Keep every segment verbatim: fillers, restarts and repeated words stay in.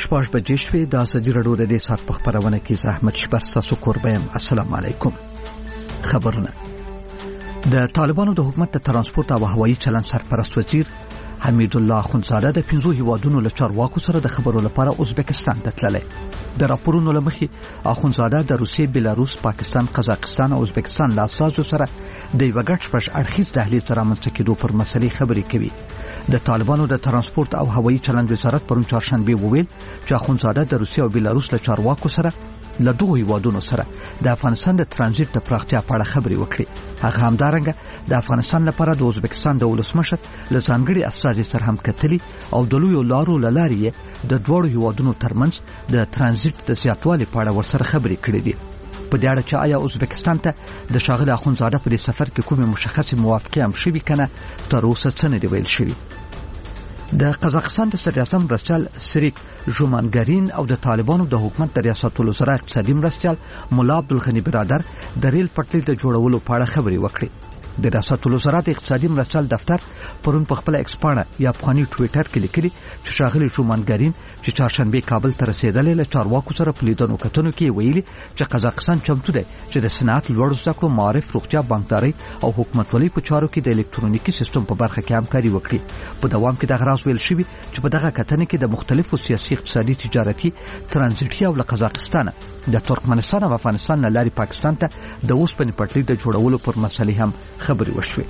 شپږ بجې شوې. د ازادي راډیو د دې ساعت په خپرونه کې زحمت شپر ستاسو کوربه یم. السلام علیکم. خبرونه. د طالبانو د حکومت د ترانسپورت او هوایي چلند سرپرست وزیر حمید الله اخوندزاده د پنځو هیوادونو له چارواکو سره د خبرو لپاره ازبکستان ته تللی. د راپورونو له مخې اخوندزاده د روسیې، بلاروس، پاکستان، قزاقستان او ازبکستان له اساسو سره د یو غټ شپږ اړخیز دهلیز رامنځته کېدو پر مسلې خبرې کوي. د طالبانو د ترانسپورت او هوایي چلند وزارت پرون چهارشنبه وویل چې اخوندزاده د روسیې او بلاروس له چارواکو سره له دوه هیوادونو سره د افغانستان د ترانزیت د پراختیا په اړه خبرې وکړي. هغه همدارنګه د افغانستان لپاره د ازبکستان د ولسمشر له ځانګړي استازي سره هم کتلي او د لویو لارو له لارې د دوه هیوادونو ترمنځ د ترانزیت د زیاتوالي په اړه ورسره خبرې کړې دي. په دې اړه چې آیا ازبکستان ته د ښاغلي اخوندزاده په دې سفر کې کومې مشخصې موافقې هم شوي کنه تر اوسه څه نه دي ویل شوي. د قزاقستان د صدر اعظم مرستیال سریک ژومانګارین او د طالبانو د حکومت د ریاست الوزرا اقتصادي مرستیال مولا عبدالغني برادر د ریل پټلۍ د جوړولو په اړه خبرې وکړې. د ریاست الوزرا د اقتصادي مرستیال دفتر پرون په خپل ایکس پاڼه یا افغاني ټویټر کې لیکلي چې ښاغلي ژومانګارین چې چهارشنبه کابل ته رسیدلې له چارواکو سره په لیدنو کتنو کې ویلي چې قزاقستان چمتو دی چې د صنعت، لوړو زده کړو، معارف، روغتیا، بانکداري او حکومتولۍ په چارو کې د الکترونیکي سیستم په برخه کې همکاري وکړي. په دوام کې د غراس ویل شوی چې په دغه کتنې کې د مختلفو سیاسي، اقتصادي، تجارتي، ترانزیتي او له قزاقستان د ترکمنستان او افغانستان نه لارې پاکستان ته د اوسپنې پټلۍ د جوړولو پر مسلې هم خبرې وشوې.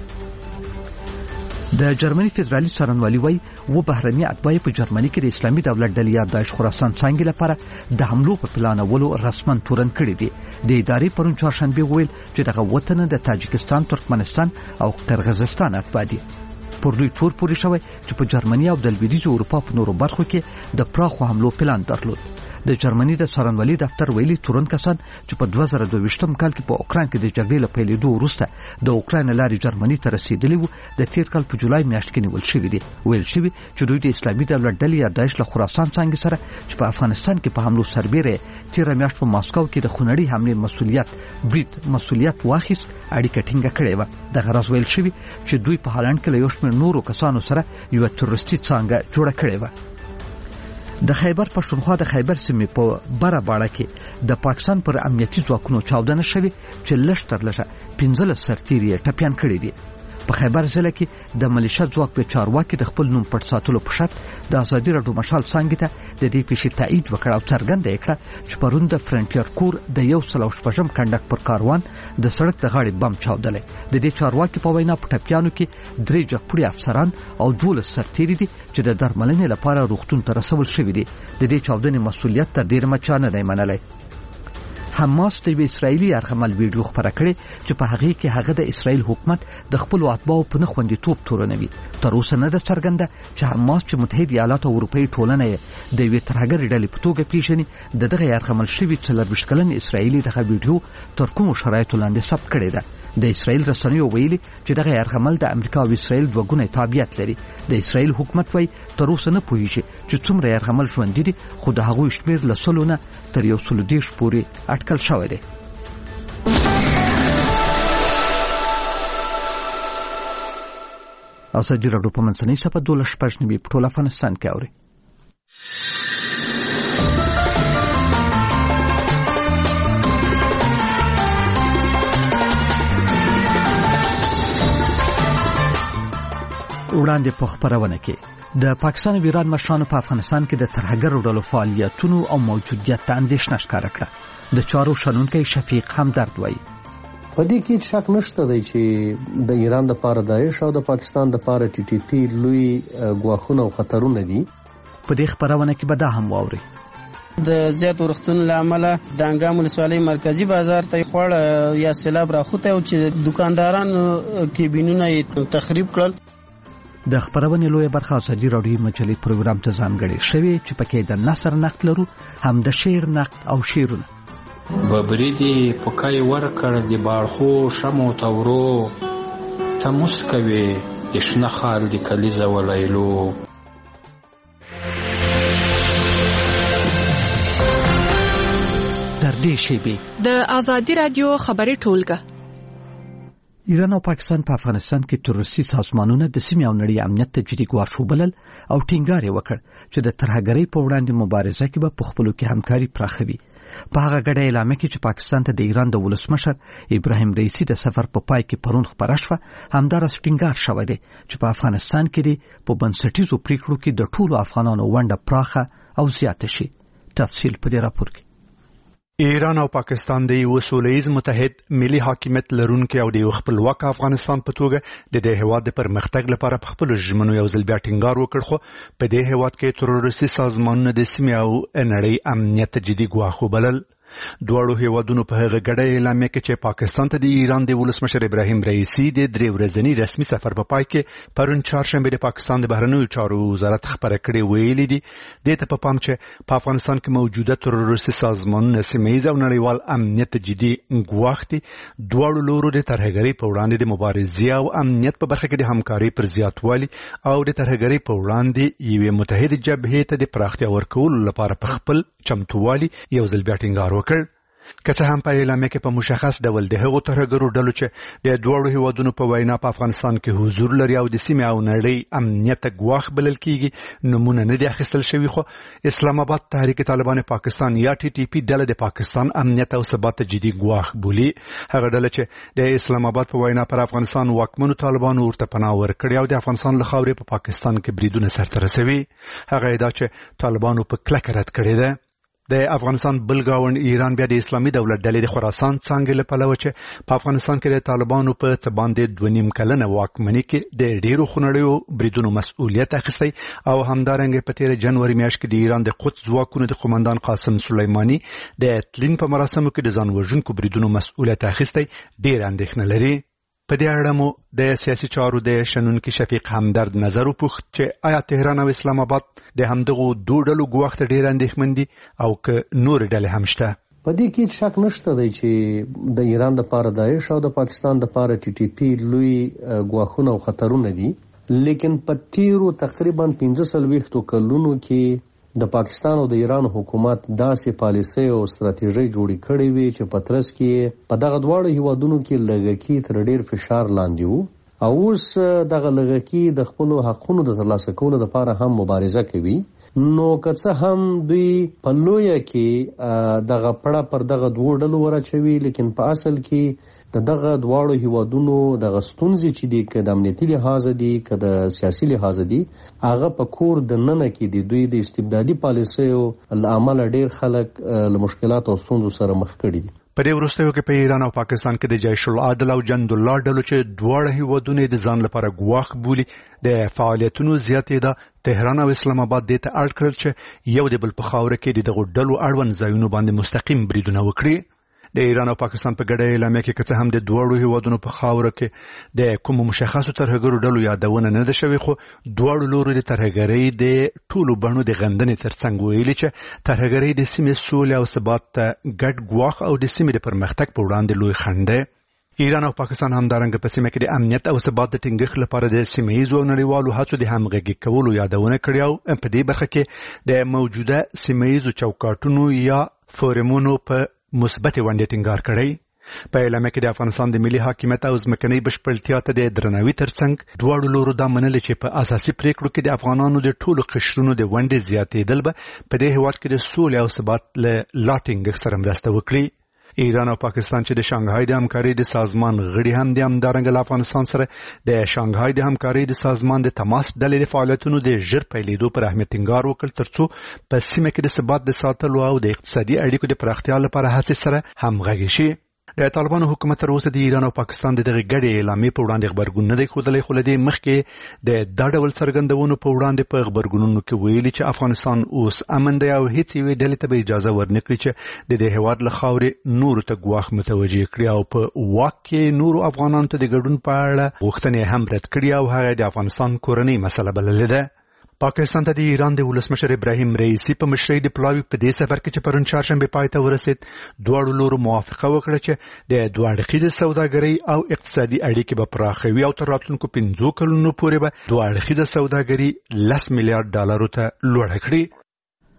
د جرمني فدرالي څارنوالي وايي و بهرني اتباع په جرمني کې د اسلامي دولت ډلې یا داعش خراسان څانګې لپاره د حملو په پلانولو رسما تورن کړي دي. د ادارې پرون چهارشنبه ویل چې دغه وطن د تاجکستان، ترکمنستان او قرغیزستان اتباع دي. پر دوی تور پورې شوی چې په جرمني او د لویدیځ اروپا په نورو برخو کې د پراخو حملو پلان درلود. د جرمني د څارنوالي دفتر ویلي تورن کسان چې په دوه زره دوه ویشتم کال کې په اوکراین کې د جګړې له پیلېدو وروسته د اوکراین لارې جرمني ته رسیدلي وو د تیر کال په جولای میاشت کې نیول شوي دي. ویل شوي چې دوی د اسلامي دولت ډلې یا داعش له خراسان څانګې سره چې په افغانستان کې په حملو سربېره تیر میاشت په ماسکو کې د خونړۍ حملې مسؤلیت برید مسؤلیت واخیست اړیکه ټینګه کړې وه. د غرض ویل شوي چې دوی په هالند کې له یو شمېر نورو کسانو سره یو تروریستي څانګه جوړه کړې وه. د خیبر پښتونخوا د خیبر سیمې په بره باړه کې د پاکستان پر امنیتي ځواکونو چاودنه شوې چې لږ تر لږه پنځلس سرتیري ټپیان کړي دي. په خیبر ضلع کې د ملیشیا ځواک په چارواکي د خپل نوم پټ ساتلو په شرط د ازادي راډیو مشال څنګه ته د دې پیښې تایید وکړ او څرګنده کړه چې پرون د فرنټیر کور د یو سل او شپږم کنډک پر کاروان د سړک د غاړې بم چاودلې. د دې چارواکي په وینا په ټپیانو کې درې جګپړي افسران او دولس سرتیري دي چې د درملنې لپاره روغتون ته رسول شوي دي. د دې چاودنې مسؤلیت تر ډیره مچا نه دی منلی. حماس د اسرایلی یرغمل ویډیو خبره کړې چې په هغه کې هغه د اسرایل حکومت د خپل اتباعو په نخوندي توپ تورنوي. تر اوسه نه ده څرګنده چې حماس چې متحده ایالات او اروپאי ټولنه د یوې ترهګرې ډلې په توګه پیژني د دغه یرغمل شوي څلرویشت کلن اسرایلی دغه ویډیو تر کومو شرایطو لاندې ثبت کړی ده. د اسرایل رسنیو ویلي چې دغه یرغمل د امریکا او اسرایل دوه ګونی تابعیت لري. د اسرایل حکومت وايي تر اوسه نه پوهیږي چې څومره یرغمل ژوندي دي، خو د هغوی شمېر له سلو نه تر یو سلو دېرش پورې اټکل شوی دی. ازادي راډیو په منځنۍ صفحه دولس شپږ نوي په ټول افغانستان کې اوري. وړاندې په خبرونه کې د پاکستان او ایران مشرانو په افغانستان کې د ترهګرو ډلو فعالیتونو او موجودیت ته اندېښنه ښکاره کړه. د چارو شنونکی شفیق همدرد وایي په دې کې شک نشته دی چې د ایران د پاره داعش او د پاکستان د پاره ټي ټي پی لوی ګواښونه او خطرونه دي. په دې خبرونه کې به دا هم واوري د زیات ورختونو لامل د انګام ولسوالۍ مرکزی بازار ته خوړ یا سیلاب راخوته او چې دکاندارانو کېبینونه تخریب کړل. د خبرونې لوی برخه ازادي راډیو مجلې پروګرام ته ځانګړې شوې چې پکې د نثر نقد لرو، هم د شعر نقد او شعرونه. ببریدي پکای ورکړ د باړخو شمو تورو ته مسکوي د شنه خال د کلیزه ولایلو. تر دې شی به د ازادي راډیو خبري ټولګه ایران او پاکستان په افغانستان کې تروریستي سازمانونه د سیمې او نړۍ امنیت ته جدي ګواښ وبلل او ټینګار یې وکړ چې د ترهګرۍ په وړاندې مبارزه کې به په خپلو کې همکاري پراخوي. په هغه ګډه اعلامیه کې چې پاکستان ته د ایران د ولسمشر ابراهیم رئیسی د سفر په پای کې پرون خبره شوه، همداراز ټینګار شوی دی چې په افغانستان کې په بنسټیزو پریکړو کې د ټولو افغانانو ونډه پراخه او زیاته شي. تفصیل په دې راپور کې. ایران او پاکستان د یو سولهییز متحد ملي حاکمیت لرونکي او د یو خپلواک افغانستان په توګه د دې هېواد د پرمختګ لپاره په خپلو ژمنو یو ځل بیا ټینګار وکړ، خو په دې هېواد کې تروریستي سازمانونه د سیمې او نړۍ امنیت ته جدي ګواښ وبلل. دواړو هیوادونو په هغه ګډه اعلامیه کې چې پاکستان ته د ایران د ولسمشر ابراهیم رئیسی د درې ورځني رسمي سفر په پای کې پرون چهارشنبه د پاکستان د بهرنیو چارو وزارت خبره کړې ویلي دي د ته په پام چې په افغانستان کې موجوده تروریستي سازمانونه سیمه‌ییز او نړیوال امنیت ته جدي ګواښ دي. دواړو لورو د ترهګرۍ په وړاندې د مبارزې او امنیت په برخه کې د همکارۍ پر زیاتوالي او د ترهګرۍ په وړاندې یوې متحده جبهې ته د پراختیا ورکولو لپاره په خپل چمتووالي یو ځل بیا ټینګار وکړ. که څه هم په اعلامیه کې په مشخص ډول د هغو ترهګرو ډلو چې د دواړو هیوادونو په وینا په افغانستان کې حضور لري او د سیمې او نړۍ امنیت ته ګواښ بلل کیږي نمونه نه دي اخیستل شوي، خو اسلام آباد تحریک طالبان پاکستان یا ټي ټي پی ډله د پاکستان امنیت او ثبات ته جدي ګواښ بولي. هغه ډله چې د اسلام آباد په وینا پر افغانستان واکمنو طالبانو ورته پناه ورکړې او د افغانستان له خاورې په پاکستان کې بریدونه سرته رسوي، هغه ادعا چې طالبانو په کلکه رد کړې ده. د افغانستان بل ګاونډ ایران بیا د اسلامي دولت ډلې د خراسان څانګې له پلوه چې په افغانستان کې د طالبانو په څه باندې دوه نیم کلنه واکمنۍ کې د ډېرو خونړیو بریدونو مسؤلیت اخیستی او همدارنګه په تېره جنوري میاشت کې د ایران د قدس ځواکونو د قومندان قاسم سلیماني د تلین په مراسمو کې د ځان وژونکو بریدونو مسؤلیت اخیستی ډېر اندېښنه لري. په دې اړه مو د سیاسي چارو د شنونکي شفیق همدرد نظر وپوښت چې آیا تهران او اسلام آباد د همدغو دوه ډلو ګواښ ته ډېر اندېښمن دي او که نورې ډلې هم شته؟ په دې کې شک نشته دی چې د ایران دپاره داعش او د پاکستان دپاره ټي ټي پی لوی ګواښونه او خطرونه دي، لیکن په تیرو تقریبا پنځه څلوېښتو کلونو کې د پاکستان او د ایران حکومت داسې پالیسۍ او ستراتیژۍ جوړې کړې وي چې په ترڅ کې په دغه دواړو هیوادونو کې لږکي تر ډېر فشار لاندې وو او اوس دغه لږکي د خپلو حقونو د ترلاسه کولو لپاره هم مبارزه کوي. نو که څه هم دوی په لویه کې دغه پړه پر دغه دوو ډلو ورچوي، لیکن په اصل کې د دغه دواړو هیوادونو دغه ستونزې چې دي که د امنیتي لحاظه دي که د سیاسي لحاظه دي هغه په کور د ننه کې دي. دوی د استبدادي پالیسیو له امله ډېر خلک له مشکلات او ستونزو سره مخ کړي دي. په دې وروستیو کې په ایران او پاکستان کې د جیش العدل او جند الله ډلو چې دواړه هیوادونه د ځان لپاره ګواښ بولي د فعالیتونو زیاتېدا تهران او اسلام آباد دې ته اړ کړل چې یو د بل په خاوره کې د دغو ډلو اړوند ځایونو باندې مستقیم بریدونه وکړي. د ایران او پاکستان په ګډه اعلامیه کې که څه هم د دواړو هیوادونو په خاوره کې د کومو مشخصو ترهګرو ډلو یادونه نه ده شوې، خو دواړو لورو د ترهګرۍ د ټولو بڼو د غندنې ترڅنګ ویلي چې ترهګرۍ د سیمې سولې او ثبات ته ګډ ګواښ او د سیمې د پرمختګ په وړاندې لوی خنډ دی. ایران او پاکستان همدارنګه په سیمه کې د امنیت او ثبات د ټینګښت لپاره د سیمه‌ییزو او نړیوالو هڅو د همغږي کولو یادونه کړې او په دې برخه کې د موجوده سیمه‌ییزو چوکاټونو یا فورمونو په مثبت ونډه ټینګار کړی. په اعلامیه کې د افغانستان د ملي حاکمیت او ځمکنۍ بشپړتیا ته د درناوي ترڅنګ دواړو لورو دا منلې چې په اساسي پریکړو کې د افغانانو د ټولو قشرونو د ونډې زیاتېدل به په دې هېواد کې د سولې او ثبات له لا ټینګښت سره مرسته وکړي. ایران او پاکستان چې د شانګهای د همکارۍ د سازمان غړي هم دي، همدارنګه له افغانستان سره د شانګهای د همکارۍ د سازمان د تماس ډلې د فعالیتونو د ژر پیلېدو پر اهمیت ټینګار وکړ ترڅو په سیمه کې د ثبات د ساتلو او د اقتصادي اړیکو د پراختیا لپاره هڅې سره همغږي شي. د طالبانو حکومت تر اوسه د ایران او پاکستان د دغه ګډې اعلامیې په وړاندې خبرګون نه دی ښودلی، خو له دې مخکې د دا ډول څرګندونو په وړاندې په خبرګونونو کې ویلي چې افغانستان اوس امن دی او هیڅ یوې ډلې ته به اجازه ورنه کړي چې د دې هېواد له خاورې نورو ته ګواښ متوجه کړي او په واک کې نورو افغانانو ته د ګډون په اړه غوښتنې هم رد کړي او هغه د افغانستان کورنۍ مسله بللې ده. پاکستان ته د ایران د ولسمشر ابراهیم رئیسی په مشرۍ د پلاوي په دې سفر کې چې پرون چهارشنبه پای ته ورسید، دواړو لورو موافقه وکړه چې د دوه اړخیزې سوداګرۍ او اقتصادي اړیکې به پراخوي او تر راتلونکو پنځو کلونو پورې به دوه اړخیزه سوداګري لس میلیارډ ډالرو ته لوړه کړي.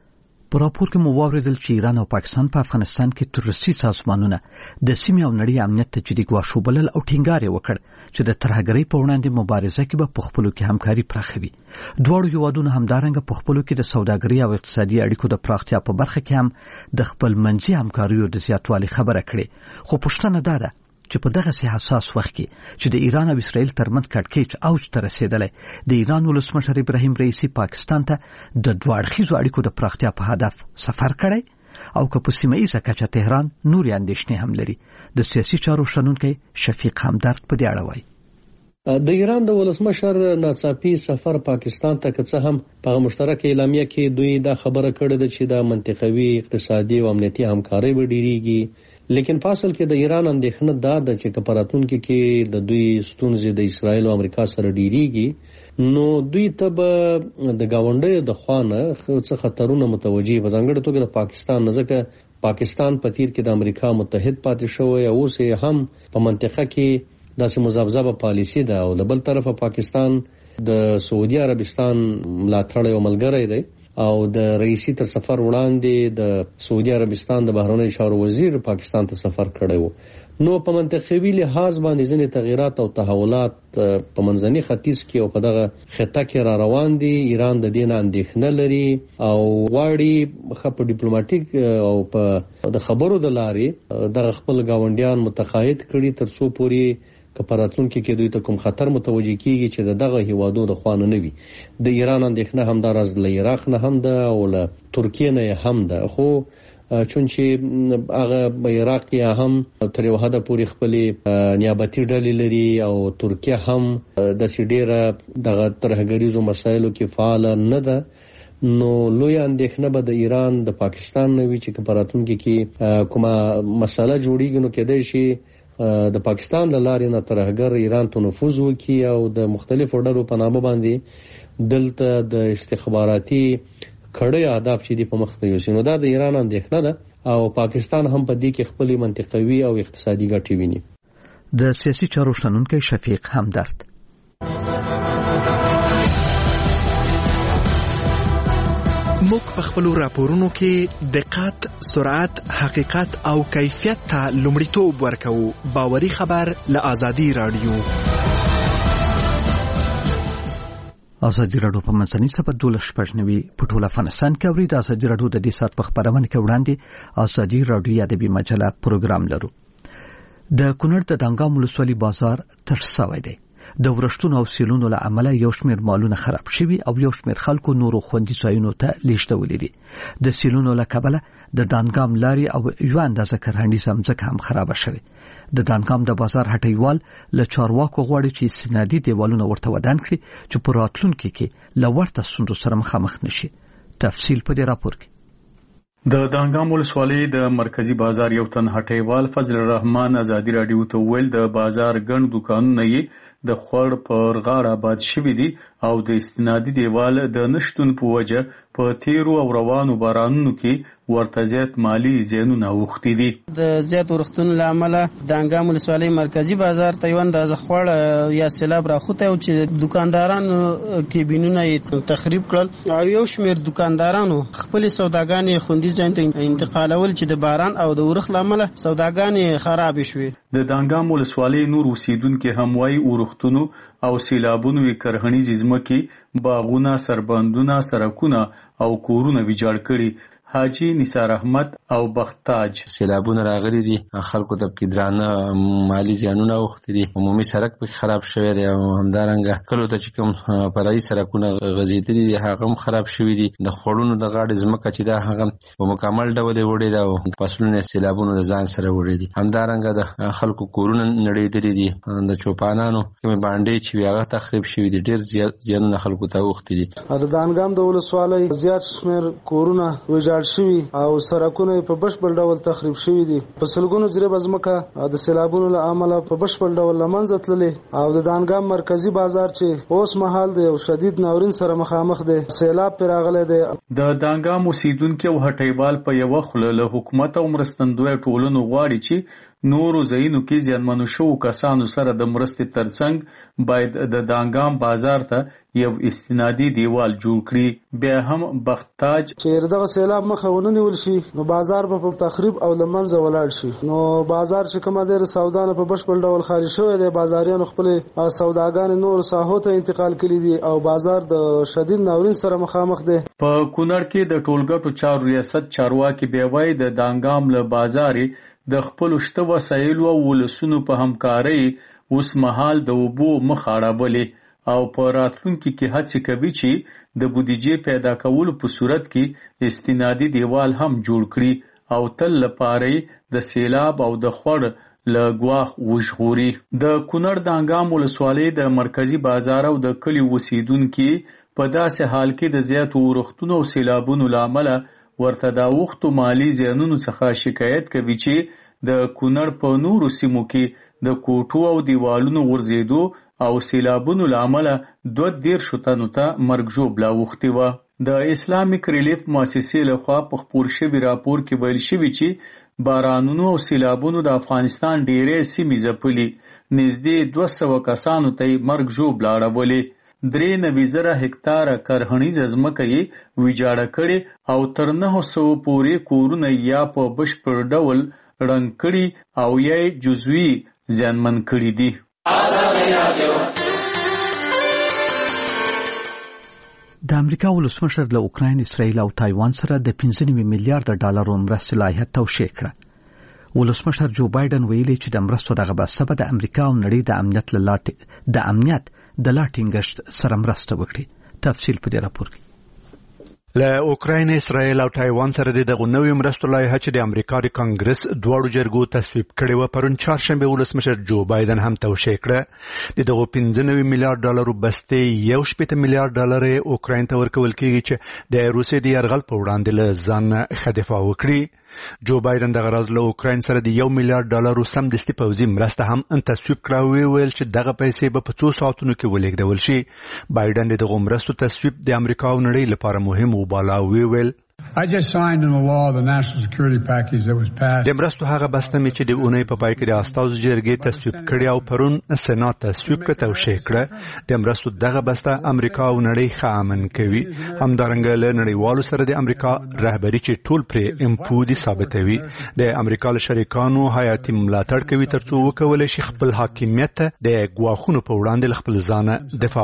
په راپور کې مو واوریدل چې ایران او پاکستان په افغانستان کې تروریستي سازمانونه د سیمې او نړۍ امنیت ته جدي ګواښ وبلل او ټینګار یې وکړ چې د ترهګرۍ په وړاندې مبارزه کې به په خپلو کې همکاري پراخوي. دواړو هیوادونو همدارنګه په خپلو کې د سوداګرۍ او اقتصادي اړیکو د پراختیا په برخه کې هم د خپل منځي همکاریو د زیاتوالي خبره کړې. خو پوښتنه دا ده چې په دغه سي حساس وخت کې چې د ایران او اسرائیل ترمنځ کړکېچ اوج ته رسیدلی، د ایران ولسمشر ابراهیم رئیسی پاکستان ته د دوه اړخیزو اړیکو د پراختیا په هدف سفر کړی او که په سیمه ییزه کچه تهران نورې اندېښنې هم لري. د سیاسي چارو شنونکی شفیق همدرد په دې اړه وایي د ایران د ولسمشر ناڅاپي سفر پاکستان ته که څه هم په مشترک اعلامیه کې دوی دا خبره کړې ده چې د منطقوي اقتصادي او امنیتي همکارۍ به ډیریږي، لیکن فاصل کې د ایران اندېښنه دا ده چې که په راتلونکي کې د دوی ستونزې د اسرائیل او امریکا سره ډیریږي نو دوی ته به د ګاونډیو د خوا نه څه خطرونه متوجه په ځانګړې توګه د پاکستان نه، ځکه پاکستان په تیر کې د امریکا متحد پاتې شوی او اوس هم په منطقه کې داسې مذبذبه پالیسي ده او د بل طرفه پاکستان د سعودي عربستان ملاتړی او ملګری دی او د رئیسی تر سفر وړاندې د سعودي عربستان د بهرنیو چارو وزیر پاکستان ته سفر کړی وو. نو په منطقوي لحاظ باندې ځینې تغیرات او تحولات په منځني ختیځ کې او په دغه خطه کې را روان دي. ایران د دې نه اندېښنه لري او غواړي ښه په ډیپلوماټیک او په د خبرو د لارې دغه خپل ګاونډیان متقاعد کړي تر څو پورې که په راتلونکي کې دوی ته کوم خطر متوجه کیږي چې د دغه هیوادو د خوا نه وي. د ایران اندېښنه همداراز له عراق نه هم ده او له ترکیې نه هم ده، خو چونچې هغه عراق کې هم تر یو حده پورې خپلې نیابتي ډلې لري او ترکیه هم داسې ډېره دغه ترهګریزو مسایلو کې فعاله نه ده، نو لوی اندېښنه به د ایران د پاکستان نه وي چې په راتلونکي کې کومه مسله جوړیږي نو کېدای شي د پاکستان له لارې نه ترهګر ایران ته نفوذ وکړي او د مختلفو ډلو په نامه باندې دلته د استخباراتي کړي اهداف چې دی په مخ ته یوسي. نو دا د ایران اندېښنه ده او پاکستان هم په دې کې خپلې منطقوي او اقتصادي ګټې ویني. د سیاسي چارو شنونکی شفیق همدرد. موږ په خپل راپورونو کې دقت، سرعت، حقیقت او کیفیت ته لومړیتوب ورکوو. باوري خبر له آزادي رادیو. آزادي رادیو په منځني سبت دولس شپږ نوي په ټول افغانستان کې اوري. د آزادي رادیو د دې سات په خبرونه کې وړاندې آزادي رادیو ادبي مجله پروګرام لرو. د کونړ د دانګام ولسوالۍ بازار تړل شوی دی. د ورښتونو او سیلونو له امله یو شمېر مالونه خراب شوي او یو شمېر خلکو نورو خوندي ځایونو ته لیږدولي دي. د سیلونو له کبله د دانګام لارې او یو اندازه کرهڼیزه ځمکه هم خرابه شوې. د دانګام د بازار هټیوال له چارواکو غواړي چې سنادي دیوالونه ورته ودان کړي چې په راتلونکي کې له ورته ستونزو سره مخامخ نشي. تفصیل په دې راپور کې. د دانګام ولسوالۍ د مرکزی بازار یو تن هټیوال فضل الرحمن آزادي رادیو ته ویل د بازار ګڼ دکانونه یې د خوړ پر غاړه آباد شوي دي او د استنادي دیوال د نشتون په وجه په تیرو او روانو بارانونو کې ورته زیات مالی زیانونه اوښتي دي. د زیات ورښتونو له امله دانګام ولسوالۍ مرکزی بازار ته یو اندازه خوړ یا سیلاب راخوتی او چې دکاندارانو کیبینونه یې تخریب کړل او یو شمېر دکاندارانو خپلې سوداګانې خوندي ځایونو ته انتقالول چې د باران او د اورښت له امله سوداګانې خرابې شوې. د دانګام ولسوالۍ نور اوسیدونکي هم وایي اورښتونو او سیلابونو یې کرهڼیزې ځمکې، باغونه، سربندونه، سړکونه او کورونه ویجاړ کړي. حاجی نثار احمد او بختاج: سیلابونه راغلي دي، خلکو ته پکې درانه مالی زیانونه اوښتي دي، عمومي سړک پکې خراب شوی دی او همدارنګه کلو ته چې کوم فرعي سړکونه غځېدلي دي هغه هم خراب شوي دي. د خوړونو د غاړې ځمکه چې دا هغه په مکمل ډول یې وړې ده او فصلونه سیلابونو د ځان سره وړې دي. همدارنګه د خلکو کورونه نړېدلي دي، د چوپانانو کومې بانډې چې وي هغه تخریب شوي دي، ډېر زیانونه خلکو ته اوښتي دي. د دانګام د ولسوالۍ زیات شمېر کورونه ویجاړ شوي او سړکونه په بشپړ ډول تخریب شوي دي. په سلګونو جریبه ځمکه د سیلابونو له امله په بشپړ ډول له منځه تللې او د دانګام مرکزی بازار چې اوس مهال د یو شدید ناورین سره مخامخ دی، سیلاب پرې راغلی دی. د دانګام اوسیدونکي او هټیوال په یوه خوله له حکومت او مرستندویه ټولنو غواړي چې نورو ځایونو کې زیانمنو شوو کسانو سره د مرستې ترڅنګ باید د دانګام بازار ته یو استنادي دیوال جوړ کړي. بیا هم بختاج چې دغه سیلاب مخه ونیول شي نو بازار به په تخریب او لمنځه ولاړ شي. نو بازار چې کومه ډېر سودانه په بشپړ ډول خارج شوی دی، بازاریانو خپل سوداګان نور ساحو ته انتقال کړي دي او بازار د شدید ناورین سره مخامخ دی. په کونړ کې د ټولګټو چارو ریاست چارواکي بیوای د دانګام له بازارې د خپل شته وسایلو او ولسونو په همکارۍ اوس مهال د اوبو مخ اړولې او په راتلونکي کې هڅې کوي چې د بودیجې پیدا کولو په صورت کې استنادي دیوال هم جوړ کړي او تل لپاره د سیلاب او د خوړ له ګواښ وژغوري. د کونړ دانګام ولسوالۍ د مرکزی بازار او د کلي اوسیدونکي په داسې حال کې د زیاتو اورښتونو او سیلابونو له امله ورته د اوښتو مالي زیانونو څخه شکایت کوي چې د کونړ په نورو سیمو کې د کوټو او دیوالونو غورځېدو او سیلابونو له امله دوه دېرشو تنو ته مرګ ژوبله اوښتې وه. د اسلامیک ریلیف مؤسسې لخوا په خپور شوي راپور کې ویل شوي چې بارانونو او سیلابونو د افغانستان ډېرې سیمې ځپلي، نږدې دوه سوه کسانو ته یې مرګ ژوبله اړولې. درې نوي زره هکتاره کرهنیزه ځمکه یې ویجاړه کړې او تر نهو سوو پورې کورونه یا په بشپړ ډول ړنګ کړي او یا یې جزوي زیانمن کړي دي. د امریکا ولسمشر له اوکراین، اسرائیل او تایوان سره د پنځه نوي میلیارډ ډالرو مرستې لایحه توشیح کړه. ولسمشر جو بایدن ویلي چې د مرستو دغه بسته به د امریکا او نړۍ د امنیت له لاټې د امنیت د لا ټینګښت سره مرسته وکړي. تفصیل په دې راپور کې. له اوکراین، اسرائیل او تایوان سره د دغه نوې مرستو لایحه چې د امریکا د کانګرس دواړو جرګو تصویب کړې و پرون چهارشنبه ولسمشر جو بایدن هم توشیح کړه. د دغه پنځه نوي میلیارډ ډالرو بستې یو شپېته میلیارډ ډالر اوکراین ته ورکول کېږي چې د روسیې د یرغل په وړاندې له ځان ښه دفاع وکړي. جو بایدن دغه راز له اوکراین سره د یو میلیارډ ډالرو سمدستي پوځي مرسته هم تصویب کړه او ویل چې دغه پیسې به په څو ساعتونو کې ولېږدول شي. بایدن د دغه مرستو تصویب د امریکا او نړۍ لپاره مهم وباله او ویل I just signed into law the national security package that was passed. د مرستو هغه بسته مې چې د اونۍ په پای کې د استازو جرګې تصویب کړي او پرون سېنات تصویب کړ او شې کړه. د مرستو دغه بسته امریکا او نړۍ ښه امن کوي. همدارنګه له نړیوالو سره د امریکا رهبری چې ټول پرې امپودي ثابتوي. د امریکا له شریکانو حیاتي ملاتړ کوي ترڅو وکولای شي خپل حاکمیت د ګواښونو په وړاندې خپل ځان دفاع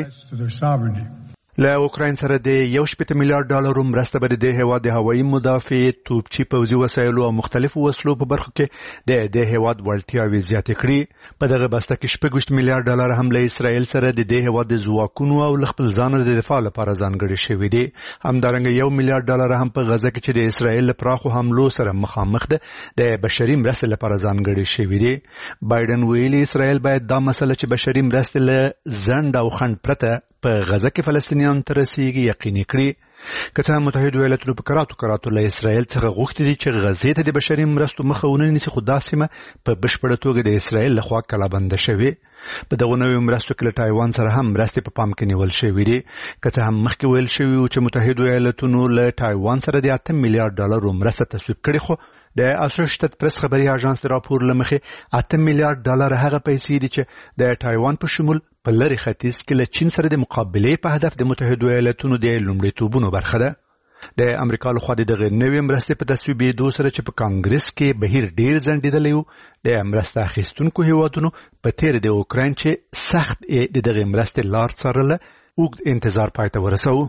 وکړي. له اوکراین سره د یو شپېته میلیارډ ډالرو مرسته به د هیواد د هوایي مدافع، توپچي پوځي وسایلو او مختلفو وسلو په برخو کې د د هیواد وړتیاوې زیاتې کړي. په دغه بسته کې شپږ ویشت میلیارډ ډالر هم له اسرائیل سره د د هیواد د ځواکونو او خپل ځان د دفاع لپاره ځانګړي شوي دي. همدارنګه یو میلیارډ ډالر هم په غزه کې چې د اسرائیل له پراخو حملو سره مخامخ ده د بشري مرستې لپاره ځانګړي شوي دي. بایدن ویلي اسرائیل باید دا مسله چې بشري مرستې له ځنډ او خنډ پرته په غزه کې فلسطینیان ته رسیږي یقیني کړي. که څه هم متحده ایالاتو په کراتو کراتو له اسرائیل څخه غوښتي دي چې غزې ته د بشري مرستو مخه ونیسي، خو دا سیمه په بشپړه توګه د اسرائیل لخوا کلابنده شوې. په دغه نویو مرستو کې له تایوان سره هم مرستې په پام کې نیول شوې دي. که څه هم مخکې ویل شوي و چې متحده ایالاتونو له تایوان سره د اته میلیارډ ډالرو مرسته تصویب کړې، خو د اسوسییټډ پریس خبري اژانس د راپور لمخې اته میلیارډ ډالر هغه پیسې دي چې د تایوان په شمول په لری ختیځ کې له چین سره د مقابلې په هدف د متحده ایالاتونو د لومړیتوبونو برخه ده. د امریکا لخوا د دغه نوې مرستې په تصویبېدو سره چې په کانګرس کې بهیر ډیر ځنډېدلی و، د مرسته اخیستونکو هیوادونو په تیر د اوکراین چې سخت د دغه مرستې لار څارله اوږد انتظار پای ته ورسوه.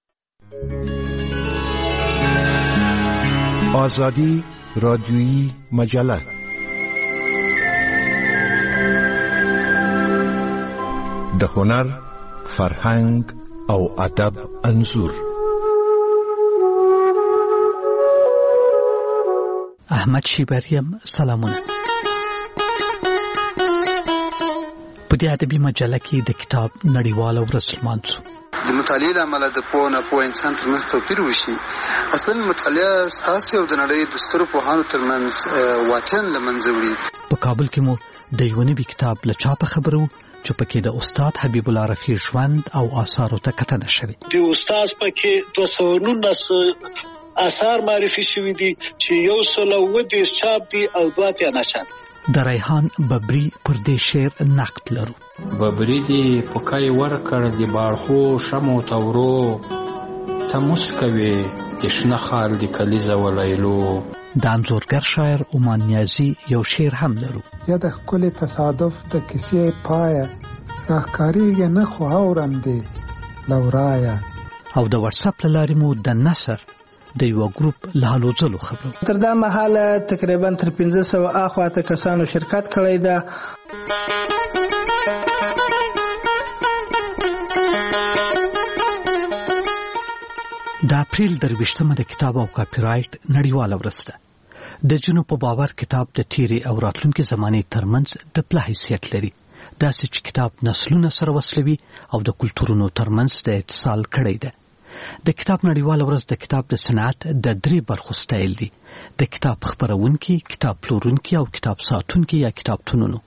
آزادی رادیویی مجله د هنر، فرهنګ او ادب انځور. احمد شیبریم سلامونه. په دې ادبي مجله کې د کتاب نړیواله ورځ لمانځو. د مطالعې له امله د پوه نه پوه انسان ترمنځ توپیر وشي. اصلا مطالعه ستاسو او د نړۍ د سترو پوهانو ترمنځ واټن له منځه وړي. په کابل کې مو د یو نوي کتاب له چاپه خبرو چې پکې د استاد حبیب الله رفیع ژوند او آثارو ته کتنه شوې. د استاد پکې دوه سوه نولس آثار معرفي شوي دي چې یو سل او اووه دېرش چاپ دي او دوه اتیا نشر. د ریحان ببري پر دې شعر نقد لرو. ببري دي پکای ورکړ د باړخو شمو تورو ته مسکوي د شنه خال د کلیزه ولیلو. د انځورګر شاعر عمان نیازي یو شعر هم لرو. یا د ښکلي تصادف د کیسې پایه راښکاریږي نه خو اورندې لورایه. او د واتساپ له لارې مو د نثر د یو ګروپ له هلو ځلو خبرو. تر دا مهاله تقریبا تر پنځه سوه اخواته کسانو شرکت کړی ده. د اپریل درویشتمه د کتاب او کاپی رایټ نړیواله ورځ ده. د جنو په باور کتاب د تیرې او راتلونکي زمانې ترمنځ د پله حیثیت لري. داسې چې کتاب نسلونه سره وصلوي او د کلتورونو ترمنځ د اتصال کړی ده. د کتاب نړیواله ورځ د کتاب د صنعت د درې برخو ستایل دي: د کتاب خپرونکي، کتاب پلورونکي او کتاب ساتونکي یا کتابتونونو.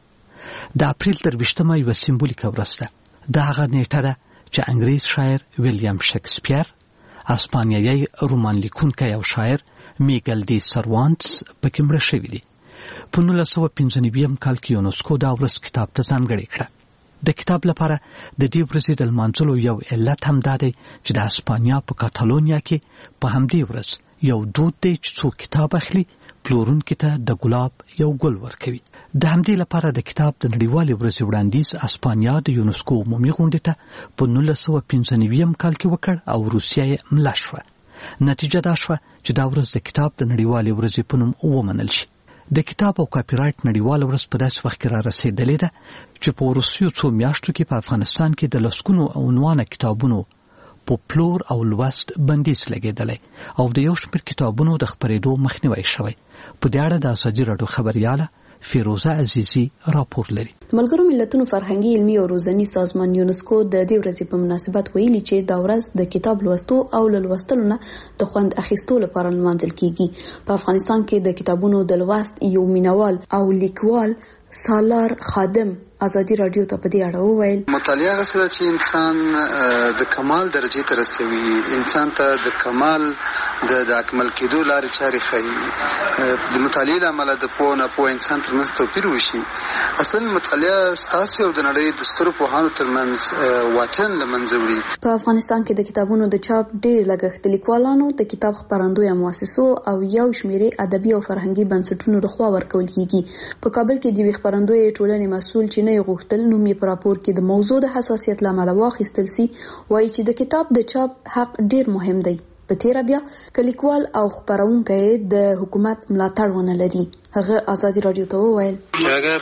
د اپریل درویشتمه یوه سمبولیکه ورځ ده. دا هغه نیټه ده چې انګریز شاعر ویلیام شکسپیر، اسپانیایی رومان لیکونکی او شاعر میګل ډي سروانټس پکې مړه شوي دي. په نولس سوه پنځه نوي کال کې یونسکو دا ورځ کتاب ته ځانګړې کړه. د کتاب لپاره د دې ورځې د لمانځلو یو علت هم دا دی چې د اسپانیا په کاتالونیا کې په همدې ورځ یو دود دی چې څوک کتاب اخلي پلورونکي ته د ګلاب یو ګل ورکوي. د همدې لپاره د کتاب د نړیوالې ورځې وړاندیز اسپانیا د یونسکو عمومي غونډې ته په نولس سوه پنځه نوي کال کې وکړ او روسیه یې ملا شوه. نتیجه دا شوه چې دا ورځ د کتاب د نړیوالې ورځې په نوم ومنل شي. د کتاب او کاپی رایټ نړیواله ورځ په داسې وخت کې را رسېدلې ده چې په وروستیو څو میاشتو کې په افغانستان کې د لسګونو عنوانه کتابونو په پلور او لوست بندیز لګېدلی او د یو شمېر کتابونو د خپرېدو مخنیوی شوی. په دې اړه د ازادي راډیو خبریاله فیروزه عزیزی راپور لري. ملګرو ملتونو فرهنګي علمي او روزنی سازمان یونسکو د دې ورځې په مناسبت ویلي چې دا ورځ د کتاب لوستو او لوستلو نه د خوند اخیستو لپاره لمانځل کیږي. په افغانستان کې د کتابونو د لوست یو مینوال او لیکوال سالار خادم ازادي رادیو ته په دې اړه وویل: مطالعه غسه چې انسان د کمال درجه ته رسوي، انسان ته د کمال د د اکمل کېدو لارې چارې ښیي. د مطالعې له امله د پوه ناپوه انسان ترمنځ توپیر وشي. اصلا مطالعه ستاسو او د نړۍ د سترو پوهانو ترمنځ واټن له منځه وړي. په افغانستان کې د کتابونو د چاپ ډېر لګښت د لیکوالانو، د کتاب خپرندویه مؤسسو او یو شمېرې ادبي او فرهنګي بنسټونو لخوا ورکول کیږي. په کابل کې د یوې خپرندویې ټولنې مسؤل چې نه یې غوښتل نوم یې په راپور کې د موضوع د حساسیت له امله واخیستل سي، وایي چې د کتاب د چاپ حق ډېر مهم دی. په تیره بیا که لیکوال او خپرونکی د حکومت ملاتړ ونه لري. هغه ازادي رادیو ته وویل: اگر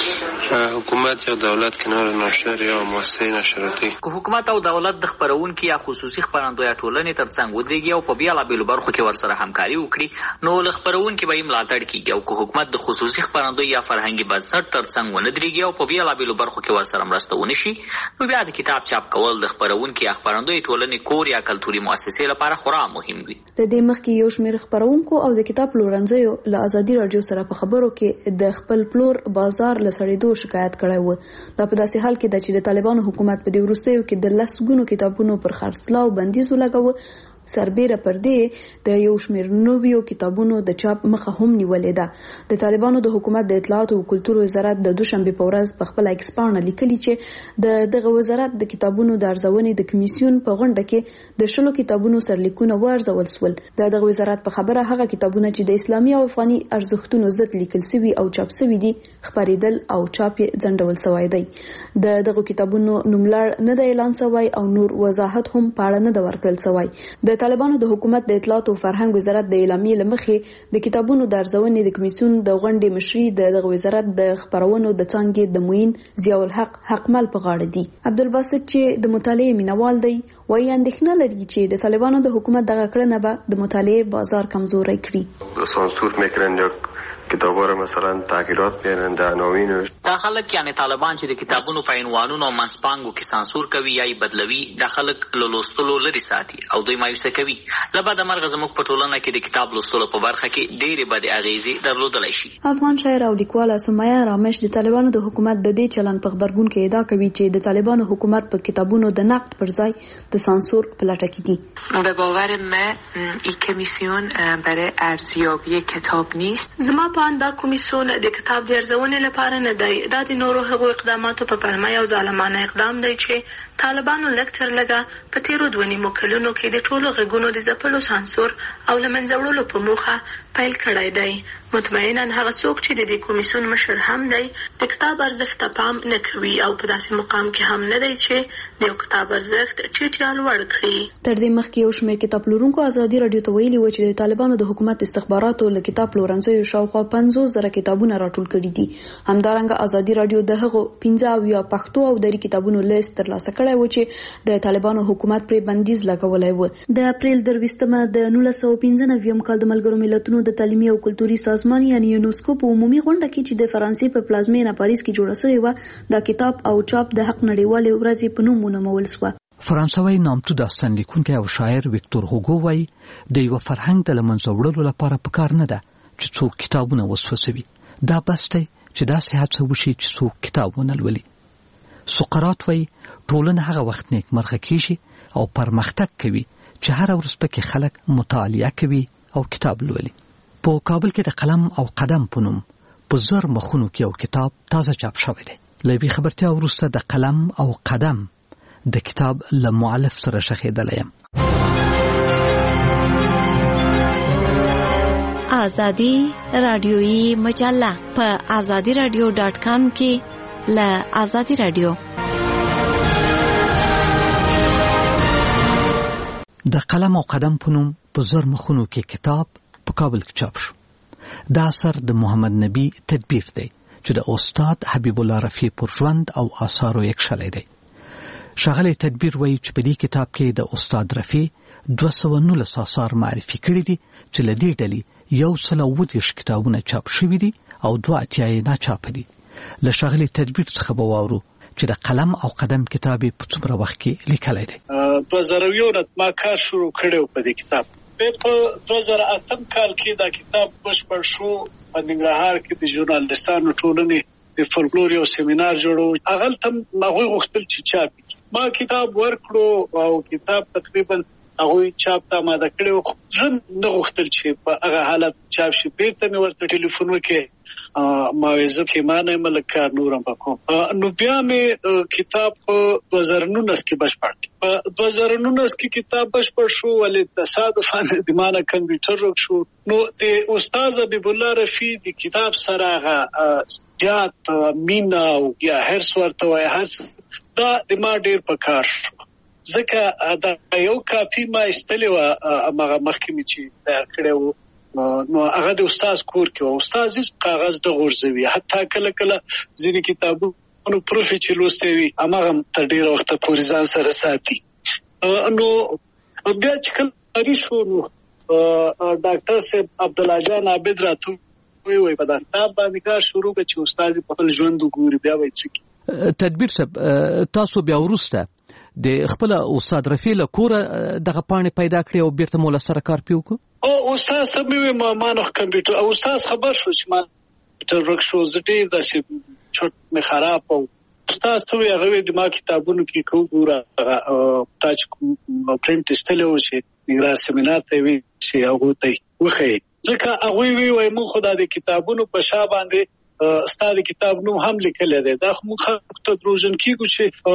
حکومت یا دولت کنار نشر یا مؤسسه نشراتی که حکومت او دولت د خپرونکو یا خصوصي خپرندویه ټولنې ترڅنګ ودرېږي او په بیلابېلو برخو کې ورسره همکاري وکړي، نو له خپرونکو به یې ملاتړ کیږي. او که حکومت د خصوصي خپرندوی یا فرهنګي بنسټ ترڅنګ ونه درېږي او په بیلابېلو برخو کې ورسره مرسته ونه شي، نو بیا د کتاب چاپ کول د خپرونکو یا خپرندوی ټولنې کور یا کلتوري مؤسسې لپاره خورا مهم وي. د دې مخکې یو شمېر خپرونکو او د کتاب پلورنځیو له ازادي رادیو سره په خبرو کې د خپل پلور بازار له سړېدو شکایت کړی و. دا په داسې حال کې ده چې د طالبانو حکومت په دې وروستیو کې د لسګونو کتابونو پر خرڅلاو بندیز ولګاوه. سربیره پر دې د یو شمېر نویو کتابونو د چاپ مخه هم نیولې ده. د طالبانو د حکومت د اطلاعات او کلتور وزارت د دوشنبه په ورځ په خپل ایکس پاڼه لیکلي چې د دغه وزارت د کتابونو د ارزونې د کمیسیون په غونډه کې د شلو کتابونو سرلیکونه وارزول سول. د دغه وزارت په خبره هغه کتابونه چې د اسلامي او افغاني ارزښتونو ضد لیکل شوي او چاپ شوي دي خپرېدل او چاپ یې ځنډول شوی دی. د دغه کتابونو نوملړ نه د اعلان شوی او نور وضاحت هم په اړه نه د ورکړل شوی. د طالبانو د حکومت د اطلاعات او فرهنګ وزارت د اعلامیې لمخې د کتابونو د ارزونې د کمیسیون د غونډې مشري د دغه وزارت د خبرونو د څانګې د معین ضیاء الحق حقمل په غاړه دي. عبدالباسط چې د مطالعې مینوال دی وایي اندېښنه لري چې د طالبانو د حکومت دغه کړنه به د مطالعې بازار کمزوری کړي. سانسور میکنن یا کتاب‌ها مثلا تغییرات بیارن در عناوین. دا خلک یعنی طالبان چې د کتابونو په عنوانونو او منځپانګو کې سانسور کوي یا یې بدلوي، دا خلک له لوستلو لرې ساتي او دوی مایوسه کوي. له بده مرغه زموږ په ټولنه کې د کتاب لوستلو په برخه کې ډېرې بدې اغېزې درلودلی شي. افغان شاعر او لیکواله سمیه رامش د طالبانو د حکومت د دې چلن په خبرګون کې ادعا کوي چې د طالبانو حکومت پر کتابونو د نقد پر ځای د سانسور په لټه کې دي. به باور من این کمیسیون برای ارزیابی کتاب نیست. زما په اند دا کمیسیون د کتاب د ارزونې لپاره نه دی. دا د نورو هغو اقداماتو په پلمه یو ظالمانه اقدام دی چې طالبانو لږ تر لږه په تیرو دوه نیمو کلونو کې د ټولو غږونو د ځپلو سانسور او له منځه وړلو په موخه پیل کړی دی. مطمئنا هغه څوک چې د دې کمیسیون مشر هم دی د کتاب ارزښت ته پام نه کوي او په داسې مقام کې هم نه دی چې د یو کتاب ارزښت ټیټ یا لوړ کړي. تر دې مخکې یو شمېر کتاب پلورونکو ازادي راډیو ته ویلي و چې د طالبانو د حکومت استخباراتو له کتاب پلورنځیو شاوخوا پنځوس زره کتابونه راټول کړي دي. همدارنګه ازادي راډیو د هغو پنځه اویا پښتو او دري کتابونو لیست ترلاسه کړی و چې د طالبانو حکومت پرې بندیز لګولی و. د اپریل درویشتمه د نولس سوه پنځه نوي کال د ملګرو ملتونو د تعلیمي او کلتوري سازمان یعنی یونسکو په عمومي غونډه کې چې د فرانسې په پلازمینه پاریس کې جوړه شوې وه د کتاب او چاپ د حق نړیوالې ورځې په نوم ونومول شوه. فرانسوي نامتو داستان لیکونکی او شاعر ویکتور هوګو وایي د یو فرهنګ د له منځه وړلو لپاره پکار نه ده چې څوک کتابونه وسوځوي. دا بس دی چې داسې هڅه وشي چې څوک کتاب ونه لولي. سقراط وایي ټولنه هغه وخت نیکمرغه کیږي او پرمختګ کوي چې هر ورځ پکې خلک مطالعه کوي او کتاب لولي. په کابل کې د قلم او قدم په نوم په زر مخونو کې یو کتاب تازه چاپ شوی دی. له یوې خبرتیا وروسته د قلم او قدم د کتاب له مؤلف سره شخېدلی یم. آزادی رادیویی مجله په آزادی رادیو ډاټ کام کې له آزادی رادیو د قلم او قدم په نوم په زر مخونو کې کتاب په کابل کې چاپ شو. دا اثر د محمد نبی تدبیر دی چې د استاد حبیب الله رفیع پر ژوند او آثارو یک شلی دی. ښاغلی تدبیر وایي چې په دې کتاب کې د استاد رفیع دوه سوه نولس آثار معرفي کړي دي چې له دې ډلې یو سل اووه دېرش کتابونه چاپ شوي دي او دوه اتیا یې ناچاپه دي. له ښاغلي تدبیر څخه به واورو چې د قلم او قدم کتاب یې په څومره وخت کې لیکلی دی. دوه زره یو نه ما کار شروع کړی و په دې کتاب. په دوه زره اتم کال کې دا کتاب بشپړ شو. په ننګرهار کې د ژورنالستانو ټولنې د فولکلور یو سیمینار جوړو. هغلته هغوی غوښتل چې چاپ کړي. ما کتاب ورکړو او کتاب تقریبا هغوی چاپ ته آماده کړی. زه نه غوښتل چې په هغه حالت چاپ شي. بیرته مې ورته ټلیفون وکړ ما ویل زه پښیمانه یم له کار نور هم کوم. نو بیا مې کتاب په دوه زره نولس کې بشپړ کړ. په دوه زره نولس کې کتاب بشپړ شو ولې تصادفاً د ما نه کمپیوټر روک شو. نو د استاد حبیب الله رفیع د کتاب سره هغه زیات مینه او یا هرڅ ورته وایي هرڅ دا د ما ډېر په کار شو. ځکه دا یو کاپي ما ایستلې وه هغه مخکې مې چې تیار کړی و نو هغه د استاد کور کې و. استاد هیڅ کاغذ نه غورځوي. حتی کله کله ځینې کتابونه پروفي چې لوستی وي هماغه تر ډېره وخته پورې ځان سره ساتي. نو بیا چې کله جاري شو نو ډاکټر صاحب عبدالله جان عابد راته وویل په دا کتاب باندې کار شروع کړه چې استاد یې په خپل ژوند وګوري بیا به یې څه کړي. تدبیر صاحب تاسو بیا وروسته د خپل استاد رفیع له کوره دغه پاڼې پیدا کړې او بیرته مو له سره کار پې وکړو؟ او استاد صاحب مې وویل ما ما نو کمپیوټر او استاد خبر شو چې ما کمپیوټر ورک شو. زه ډېر داسې چوټ مې خراب او استاد ته وویل هغه د ما کتابونو کې که وګوره تا چې پرنټ ایستلی و چې ننګرهار سیمینار ته یې ویل چې هغو ته یې وښیي. ځکه هغوی وویل موږ خو دا د کتابونو په شا باندې ستا د کتاب نوم هم لیکلی دی. دا خو موږ خلکو ته دروژن کېږو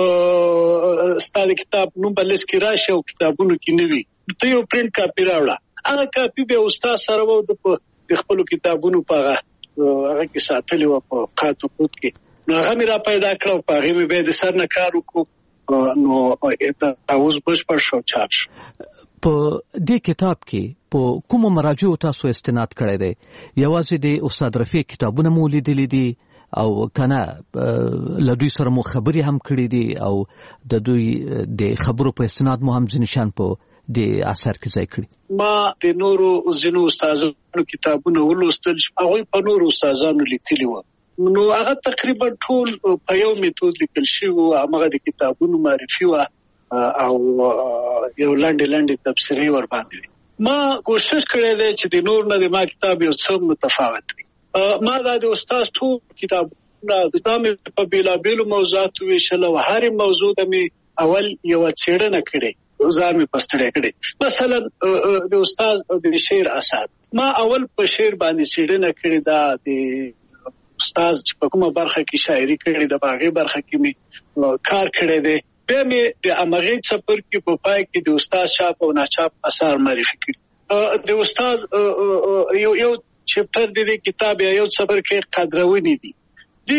چې ستا د کتاب نوم په لیست کې راشي او کتابونو کې نه وي. ته یو پرنټ کاپي راوړه. هغه کاپي بیا استاد سره و د خپلو کتابونو په هغه هغه کې ساتلې وه په قات و قوت کې. نو هغه مې را پیدا کړه او په هغې مې بیا د سر نه کار وکړو. نو دا اوس بشپړ شو چاپ شو. په دې کتاب کې په کومو مراجعو تاسو استناد کړی دی؟ یوازې د استاد رفیع کتابونه مو لیدلي دي او کنه له دوی سره مو خبرې هم کړې دي او د دوی د خبرو په استناد مو هم ځینې شیان په د اثر کې ځای کړی؟ ما د نورو ځینو استادانو کتابونه ولوستل چې هغه په نورو استادانو لیکلي و، نو هغه تقریبا ټول په یو میتود لیکل شوی و. هغه د کتابونو معرفي و او یو لاندې لاندې تفسیري ور باندې. ما کوشش کړی دی چې د نور نه د ما کتاب یو څه متفاوت وي. ما دا د استاد ټول کتابونه د تامې په بیلابیلو موضوعاتو ویشل او هر موضوع د می اول یو څېړنه کړې ځان می پستړې کړې. مثلا د استاد د شعر اثر ما اول په شعر باندې څېړنه کړې، دا د استاد چې په کومه برخه کې شاعري کړې د باغې برخه کې می کار کړی دی. بیا مې د امغې څپر کې په پای کې د استاد چاپ او ناچاپ اثر معرفي کړي. د استاد یو یو چپټر د دې کتاب یو څپر کې قدرونی دي دي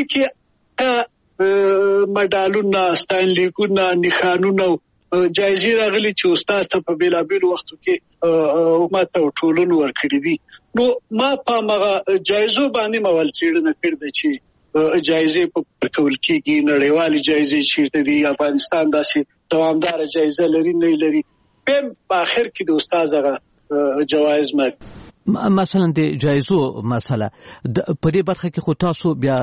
کې مډالونه، ستاینلیکونه، نښانونه جایزې راغلي چې استاد ته په بیلابیلو وختو کې امت او ټولنو ورکړي دي. نو ما په هغه جایزو باندې مول څېړنه کړې ده چې جایزې په ټول کېږي، نړیوالې جایزې چیرته دي، افغانستان داسې دوامداره جایزه لري نه لري. په آخر کې د استاد هغه جوایز مګ مثلا د جایزو مسله په دې برخه کې خو تاسو بیا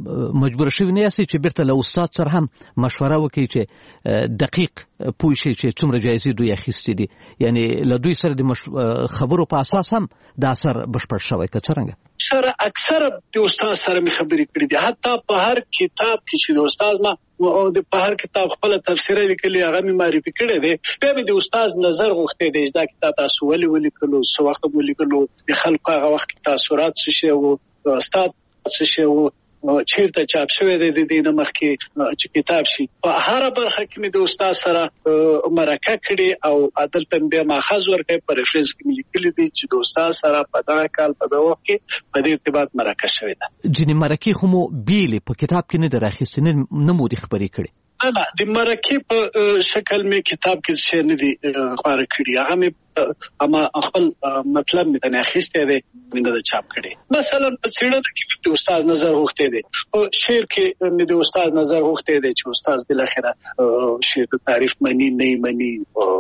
مجبور شوی نه یاست چې بیرته له استاد سره هم مشوره وکړئ چې دقیق پوه شئ چې څومره جایزې دوی اخیستې دي، یعنی له دوی سره د خبرو په اساس هم د اثر بشپړ شوی که څرنګه؟ سره اکثره د استاد سره می خبرې کړې دي. حتی په هر کتاب کې چې د استاد ما او د په هر کتاب خپل تفسیر لیکلي هغه می معرفي کړی دی. بیا به د استاد نظر غوښتي دی دا کتاب تاسو ولې ولیکلو، څو وخت مو لیکلو، د خلکو هغه وخت تاثیرات څه شي او استاد څه شي او چیرته چاپ شوی دی د دې مخکې چې کتاب شي. په هر برخه کې مې د استاد سره مرکه کړې او عدل تم بیا ماخذ ورکړي په ریفرنس کې لیکلي دي چې د استاد سره په دغه کال په دغه وخت کې په دې ارتباط مرکه شوی ده. ځینې مرکې خو مو بیلې په کتاب کې نه دراخېستې، نه مو دې خبرې کړې؟ نه، د مرکې په شکل مې کتاب کې څه نه دي خبره کړې. هغه مې اما خپل مطلب مې نه اخیسته دی، نه د چاپ کړي. مثلا په څېړنه کې د استاد نظر غوښتي دی، او شعر کې مې د استاد نظر غوښتي دی چې استاد بل اخره شعر د تعریف معنی نه معنی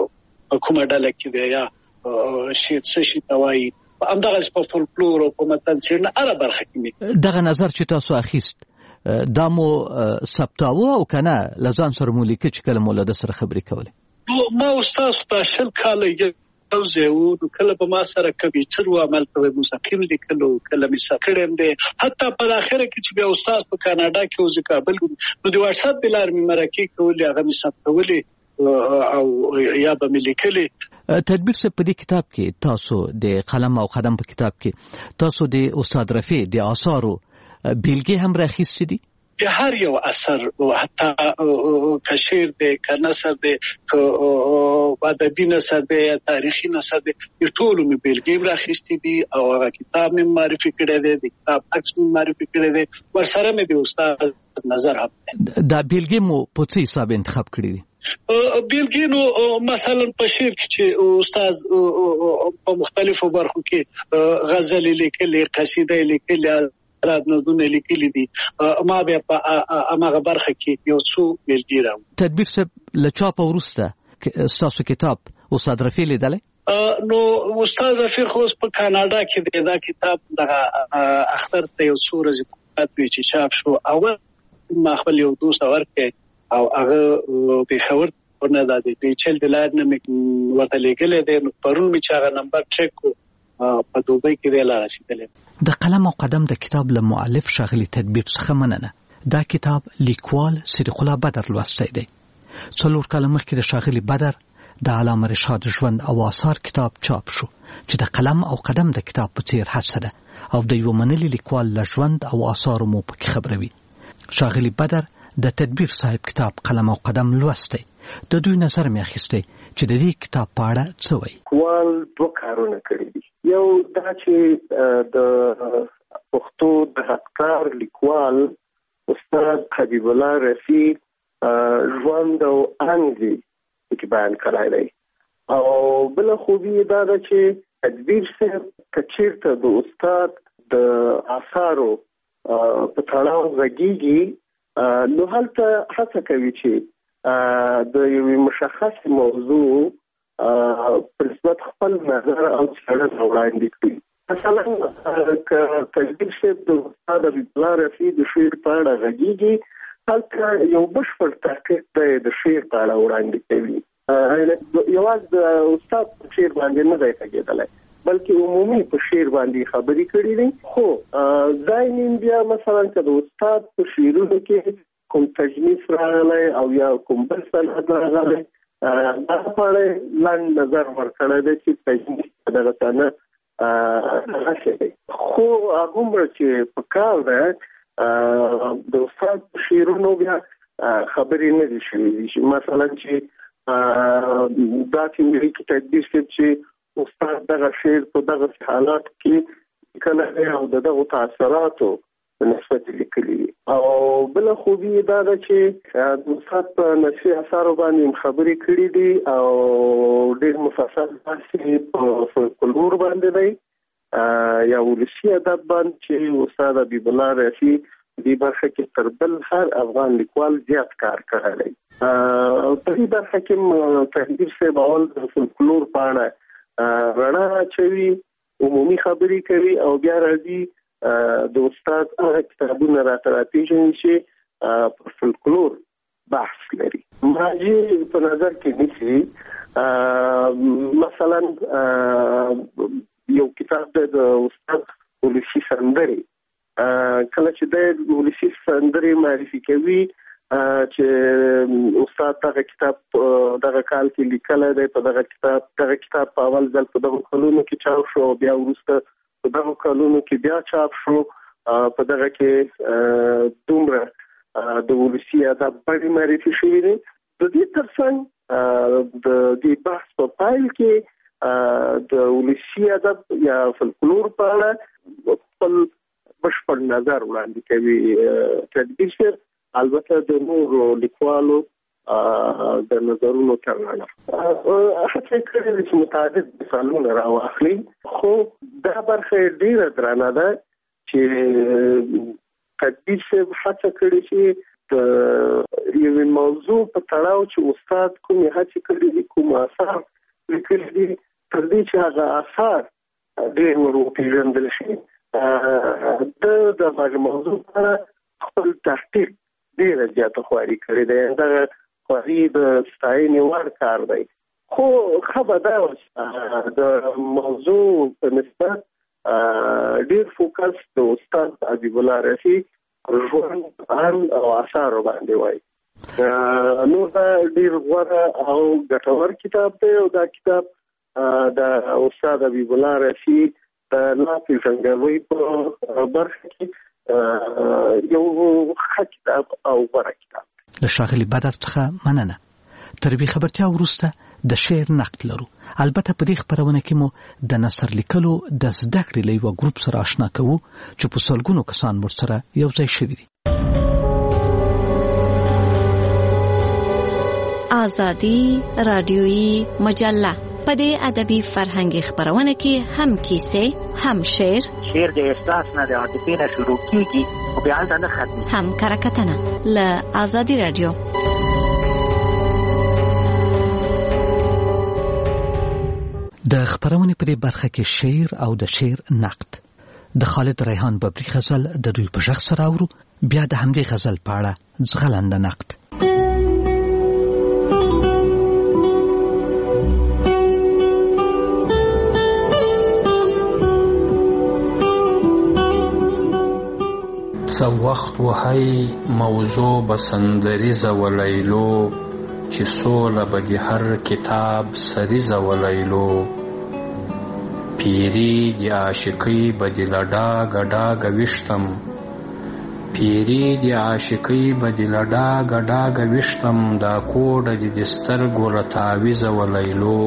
په کومه ډله کې دی یا شعر څه شي توایي. همدغه په فولکلور او په متن څېړنه هر برخه کې دغه نظر چې تاسو اخیست دا مو ثبتاوه او کنه لزان سره مو لیکه چې کله مولا د سره خبرې کولې؟ ما استاد په شل کال یو ځایو کله په ما سره کمپیوټر و عمل کوي، مستقیم لیکلو، کله می سکړم دي. حتی په اخر کې چې بیا استاد په کاناډا کې او کابل نو د واتس اپ بلار می مرکې کولې، هغه می ثبتولې او یا به می لیکلې. تدبیر څه په دې کتاب کې تاسو د قلم او قدم په کتاب کې تاسو د استاد رفیع د آثارو بیلګې هم راخیستې دي؟ د هر یو اثر حتی که شعر دی، که نثر دی، که ادبي نثر دی یا تاریخي نثر دی، ټولو مې بیلګې راخیستې دي او هغه کتاب مې معرفي کړی دی، د کتاب عکس مې معرفي کړی دی، ورسره مې د استاد نظر هم دی. دا بیلګې مو په څه حساب انتخاب کړي دي؟ بیلګې نو مثلا په شعر کې چې استاد په مختلفو برخو کې غزل لیکلي، قصیده لیکلي، آزاد نظمونه لیکلي دي، ما بیا په هغه برخه کې یو څو بیلګې راوړم. تدبیر صاحب له چاپ وروسته ستاسو کتاب استاد رفیع لیدلی؟ نو استاد رفیع خو په کاناډا کې دی، دا کتاب دغه اختر ته یو څو ورځې پاتې چې چاپ شو. اول ما خپل یو دوست ورکړ او هغه پېښور ورنه دا دی پیچل د لار نه مې ورته لیکلی دی. نو پرون مې چې هغه نمبر چک کو په دوبۍ کې دی لا رسیدلی. د قلم او قدم د کتاب له مؤلف ښاغلي تدبیر څخه مننه. دا کتاب لیکوال صدیق الله بدر لوستی دی. څلور کاله مخکې د ښاغلي بدر د علامه رشاد ژوند او آثار کتاب چاپ شو چې د قلم او قدم د کتاب په څیر هڅه ده او د یو منلي لیکوال له ژوند او آثارو مو پکې خبروي. ښاغلي بدر د تدبیر صاحب کتاب قلم او قدم لوستی. د دوی نظر مې اخیستی چې د دې کتاب په اړه څه وایي. لیکوال دوه کارونه کړي دي. یو دا چې د پښتو د خطکار لیکوال استاد حبیب الله رفیع ژوند او انځي کې بیان کړی دی، او بل خوبي دا ده چې تدبیر صاحب کچیرته د استاد د آثارو په تړاو غږیږي نو هلته هڅه کوي چې د یوې مشخص موضوع خپل نظر او څېړنه وړاندې کړي. مثلا که تجدید صاحب د استاد حبیب الله رفیع د شعر په اړه غږیږي، هلته یو بشپړ تحقیق دی د شعر په اړه وړاندې کوي. یوازې د استاد په شعر باندې نه دی غږېدلی، بلکې عمومي په شعر باندې خبرې کړي دي. خو ځای نیم بیا مثلا که د استاد په شعرونو کې کوم تجنیس راغلی او یا کوم بل سند راغلی، دا په اړه لنډ نظر ورکړی دی چې تجنیس دغه نه راشي. خو هغومره چې په کار ده د استاد په شعرونو بیا خبرې نه دي شوي. مثلا چې داسې ملي کې تجدید صاحب چې استاد دغه شعر په دغه حالات کې لیکلی دی او د دغو تاثراتو نسبت لیکلي دي. او بله خوبي دا ده چې د استاد په نثري اثارو باندې خبرې کړي دي او ډېر مفصل بحث په فولکلور باندې دی یا ولسي ادب باندې چې استاد حبیب الله رفیع دې برخه کې تر بل هر افغان لیکوال زیات کار کړی دی. په دې برخه کې تحریر صاحب اول د فولکلور په اړه رڼا اچوي، عمومي خبرې کوي او بیا راځي د استاد هغه کتابونه راته راپېژني چې په فولکلور بحث لري. مراجع په نظر کې نیسي. مثلا یو کتاب دی د استاد ولسي سندرې. کله چې د ولسي سندرې معرفي کوي چې استاد دغه کتاب دغه کال کې لیکلی دی، په دغه کتاب دغه کتاب په اول ځل په دغه کلونو کې چاپ شو، بیا وروسته په دغه کلونو کې بیا چاپ شو. په دغه کې دومره د ولسي ادب بڼې معرفي شوي دي. د دې ترڅنګ د دې بحث په پایل کې د ولسي ادب یا فولکلور په اړه خپل بشپړ نظر وړاندې کوي. تدبیر صاحب البته د نورو لیکوالو د نظرونو ترڅنګ هڅه کړې ده چې متعدد مثالونه راواخلي، خو دا برخه ډېره درنه ده چې تدبیر صاحب هڅه کړې چې د یوې موضوع په تړاو چې استاد کومې هڅې کړې دي، کوم اثار لیکلي دي، تر دې چې هغه اثار ډېر ور وپېژندل شي، د دغه موضوع لپاره خپل تحقیق ډېره زیاته خواري کړې ده. دغه خواري د ستاینې وړ کار دی. خو ښه به دا وه چې د موضوع په نسبت ډېر فوکس د استاد حبیب الله رفیع ژوند او اثارو باندې وای. نو دا ډېر غوره او ګټور کتاب دی او دا کتاب د استاد حبیب الله رفیع د لا پېژندګلوۍ په برخه کې یو ښه کتاب او غوره کتاب. له ښاغلي بدر څخه مننه. تر دې خبرتیا وروسته د شعر نقد لرو. البته په دې خبرونه کې مو د نثر لیکلو د زده کړې له یو ګروپ سره آشنا کوو چې په سلګونو کسان ورسره یو ځای شوي دي. آزادي رادیویي مجله په دې ادبي فرهنګي خبرونه کې هم کیسې، هم شعر شعر د احساس نه د عاطفې نه شروع کیږي او بیا هلته نه ختمي، هم کرکټنه له آزادي رادیو. د خبرونې په دې برخه کې شعر او د شعر نقد د خالد ریحان ببري غزل د دوی په ژغ سره اورو، بیا د همدې غزل په اړه ځغلنده نقد. څه وخت وهی موضوع بسندریزه ولیلو، چې سوله به د هر کتاب سریزه ولیلو. پیری د عاشقۍ به د لډاګه ډاګه ویشتم، پیری د عاشقۍ به د لډاګه ډاګه ویشتم، دا کوډه د د سترګو له تعویزه ولیلو.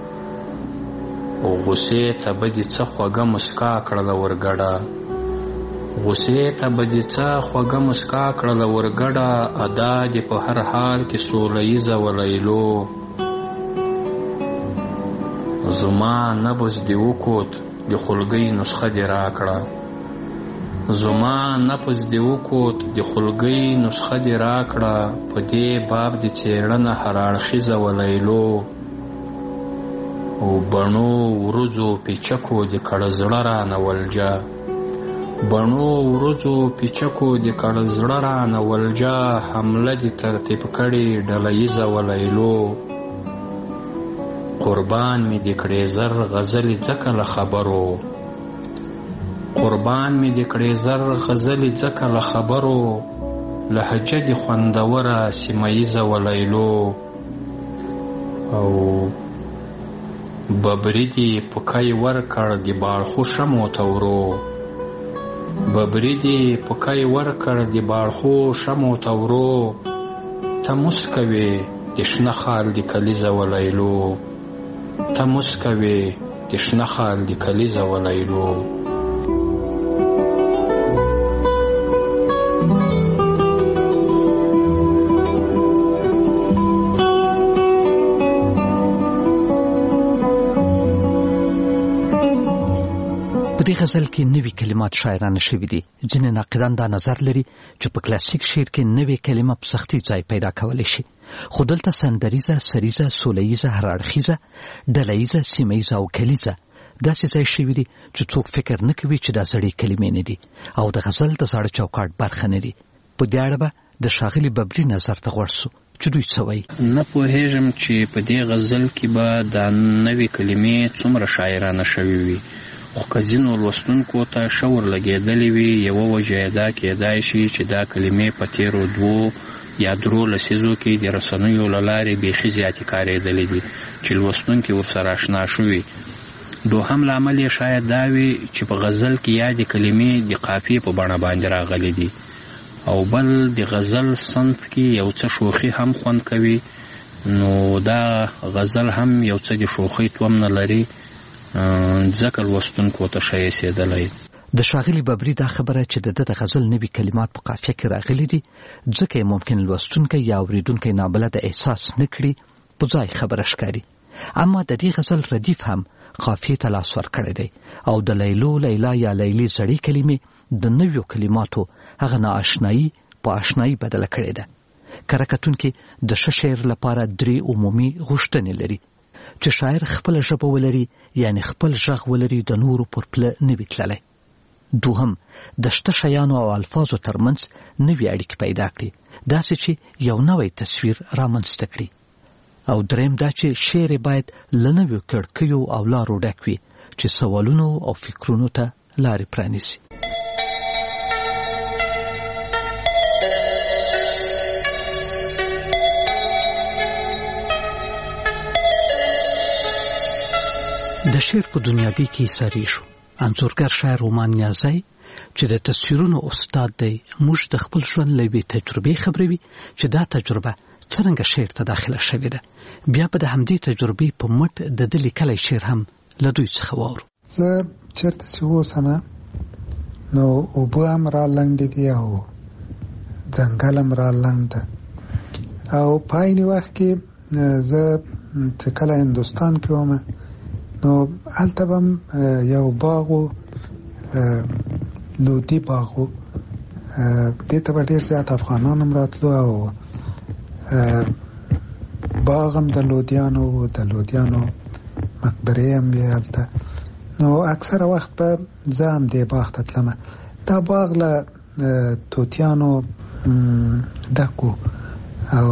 غوسې ته به د څه خوږه مسکا کړله ورګډه، غوسې ته به دې څه خوږه مسکا کړله ورګډه، ادا دې په هر حال کې سوله ییزه ولیلو. زما نبض دې وکوت د خلګۍ نسخه دې راکړه، زما نبض دې وکوت د خلګۍ نسخه دې راکړه، په دې باب دې څېړنه هر اړخیزه ولیلو. او بڼو ورځو پیچکو د کړه زړه رانه ولجا بڼو ورځو پیچکو د کړه زړه رانه ولجا حمله دې ترتیب کړې ډله ییزه ولیلو قربان مې دې کړې زر غزلې ځکه له خبرو قربان مې دې کړې زر غزلې ځکه له خبرو لهجه دې خوندوره سیمه ییزه ولیلو او ببري دې پکای ورکړ د باړخو شمو ته ورو ببري دې پکای ورکړ د باړخو شمو ته ورو ته مسکوې د شنه خال د کلیزه ولیلو ته مسکوې د شنه خال د کلیزه ولیلو په دې غزل کې نوي کلمات شاعرانه شوي دي. ځینې ناقدان دا نظر لري چې په کلاسیک شعر کې نوې کلمه په سختۍ ځای پیدا کولی شي، خو دلته سندریزه، سریزه، سولیزه، هراړخیزه، ډلهیزه، سیمهیزه او کلیزه داسې ځای شوي دي چې څوک فکر نه کوي چې دا زړې کلمې نه دي او د غزل د زاړه چوکاټ برخه نه دي. په دې اړه به د ښاغلي ببري نظر ته غوږ سو چې دوی څه وایي. نه پوهېږم چې په دې غزل کې به دا نوې کلمې څومره شاعرانه شوي وي، خو که ځینو لوستونکو ته ښه ورلګېدلې وي، یوه وجه یې دا کېدای شي چې دا کلمې په تېرو دوو یا درو لسیزو کې د رسنیو له لارې بیخي زیاتې کارېدلې دي چې لوستونکي ورسره اشنا شوي. دوهم لامل یې شاید دا وي چې په غزل کې یادې کلمې د قافیې په بڼه باندې راغلي دي، او بل د غزل صنف کې یو څه شوخي هم خوند کوي، نو دا غزل هم یو څه د شوخۍ توم نه لري، ځکه لوستونکو ته ښه ایسېدلی. د ښاغلي ببري دا خبره چې د ده د غزل نوي کلمات په قافیه کې راغلي دي، ځکه یې ممکن لوستونکی یا اورېدونکی نابلده احساس نه کړي، په ځای خبره ښکاري. اما د دې غزل ردیف هم قافیې ته لاس ورکړی دی او د لیلو، لیلا یا لیلې زړې کلمې د نویو کلماتو هغه نااشنایي په اشنایي بدله کړې ده. کره کتونکي د ښه شعر لپاره درې عمومي غوښتنې لري: چې شاعر خپل ژبه ولري، یعنی خپل غږ ولري، د نورو پر پله نه وي تللی. دوهم، د شته شیانو او الفاظو ترمنځ نوي اړیکې پیدا کړي، داسې چې یو نوی تصویر رامنځته کړي. او دریم دا چې شعر باید له نویو کړکیو او لارو ډک وي چې سوالونو او فکرونو ته لارې پرانیسي. د شعر په دنیاګۍ کې ساري شو. انځورګر شاعر رومان نیازی چې د تصویرونو استاد دی، موږ د خپل ژوند له یوې تجربې خبروي چې دا تجربه څرنګه شعر ته داخله شوې ده. بیا به د همدې تجربې په مټ د ده لیکلی شعر هم له دوی څخه واورو. زه چېرته چې اوسمه نو اوبه هم را لنډې دي او ځنګل هم را لنډ ده، او په عین وخت کې زه چې کله هندوستان کې وم نو هلته به هم یو باغ و، لودي باغ و، دې ته به ډېر زیات افغانان هم راتلو او باغ هم د لودیانو و، د لودیانو مقبرې هم وې هلته. نو اکثره وخت به زه هم دې باغ ته تلمه. دا باغ له توتیانو ډک و او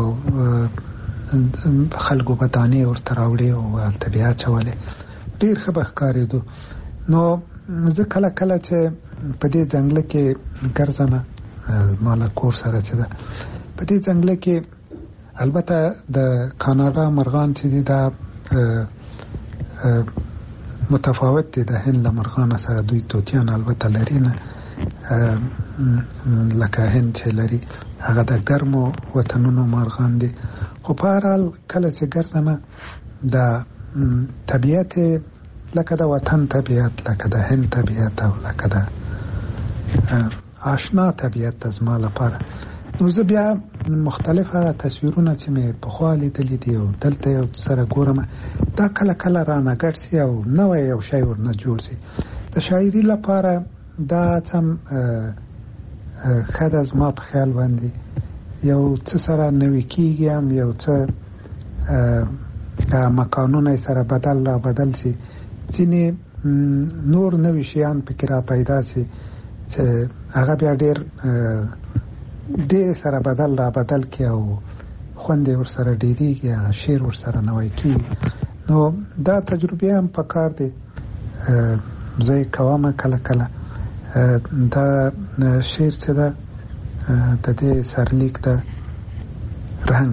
خلکو به دانې ورته راوړې او هلته بیا اچولې، ډېر ښه به ښکارېدو. نو زه کله کله چې په دې ځنګله کې ګرځمه، ما له کور سره چې ده په دې ځنګله کې، البته د کاناډا مرغان چې دي دا متفاوت دي د هند له مرغانو سره. دوی توتیان البته لري نه لکه هند چې لري، هغه د ګرمو وطنونو مرغان دي. خو په هر حال کله چې ګرځمه د طبیعت لکه د وطن طبیعت، لکه د هند طبیعت او لکه د آشنا طبیعت د زما لپاره، نو زه بیا مختلفه تصویرونه چې مې پخوا لیدلي دي او دلته یو سره ګورم، دا کله کله رانه ګډ سي او نوی یو شی ورنه جوړ سي. د شاعري لپاره دا هم ښه ده زما په خیال باندې، یو څه سره نوي کېږي هم، یو څه مکانونه سره بدل را بدل سي ځینې نور نوي شیان پکې را پیدا سي چې هغه بیا ډېر ډېر سره بدل را بدل کې او خوند ور سره ډېریږي هغه شعر ور سره نوی کېږي نو دا تجربې هم پکار دي زه یې کوم کله کله دا شعر چې ده د دې سرلیک ده رنګ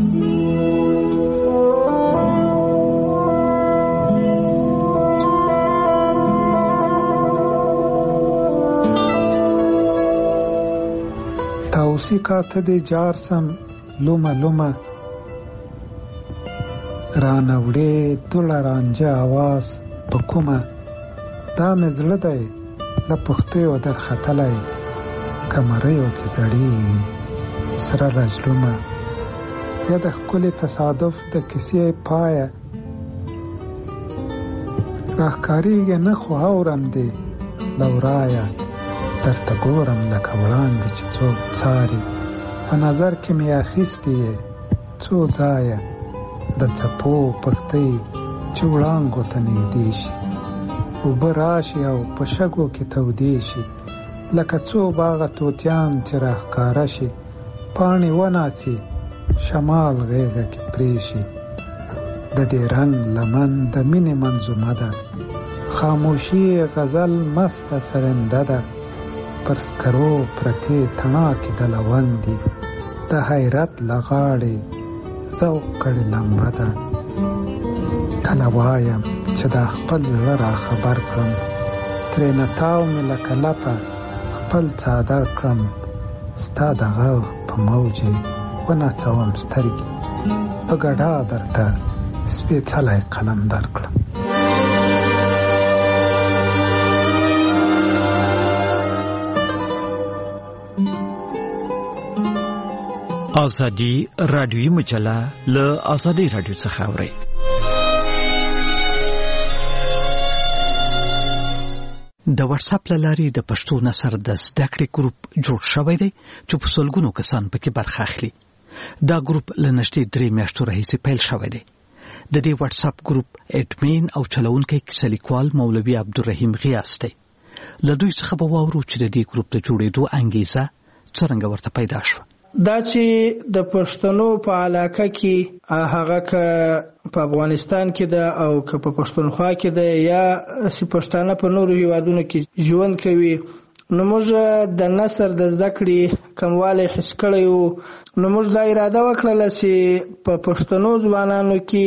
تاوسی کاته دی جارسم لومه لومه رانوړې دوله رانجه آواز په کومه دا مې زړه دی له پښتیو در ختلی کمریو کې زړې سره رجلومه یا د ښکلي تصادف د کیسې پایه راښکارېږي نه خو اورم دی له ورایه درته ګورم لکه وړاندې چې څوک څاري په نظر کې مې اخیستې یې څو ځایه د څپو پښتۍ چې وړانګو ته نږدې شي اوبه راشي او په شګو کې تودې شي لکه څو باغه توتیان چې راښکاره شي پاڼې وناڅي شمال غېږه کې پرې شي د دې رنګ لمن د مینې منظومه ده خاموشي غزل مسته سرنده ده پر سکرو پرتې تڼاکې د لوندې د حیرت له غاړې ذوق کړې لمبه ده کله وایم چې دا خپل زړه را خبر کړم ترېنه تاو مې لکه لپه خپل څادر کړم ستا د غږ په موجې ونڅوم سترګې په ګډا درته سپېڅلی قلم درکړم ازادي رادیوي مجله له ازادي رادیو څخه اوري. د واتس اپ لاري د پښتو نثر د زده کړې ګروپ جوړ شوی دی چې په سلګونو کسان پکې برخه اخلي. دا ګروپ له نږدې درې میاشتو راهیسې پیل شوی دی. د دې واتس اپ ګروپ اډمین او چلونکی کیسه لیکوال مولوي عبدالرحیم غیاث دی. له دوی څخه به واورو چې د دې ګروپ د جوړېدو انګیزه څرنګه ورته پیدا شوه. دا چې د پښتنو په علاقه کې هغه که په افغانستان کې ده او که په پښتونخوا کې ده یا چې پښتانه په نورو هیوادونو کې ژوند کوي نو موږ د نثر د زده کړې کموالی حس کړی وو نو موږ دا اراده وکړله چې په پښتنو ځوانانو کې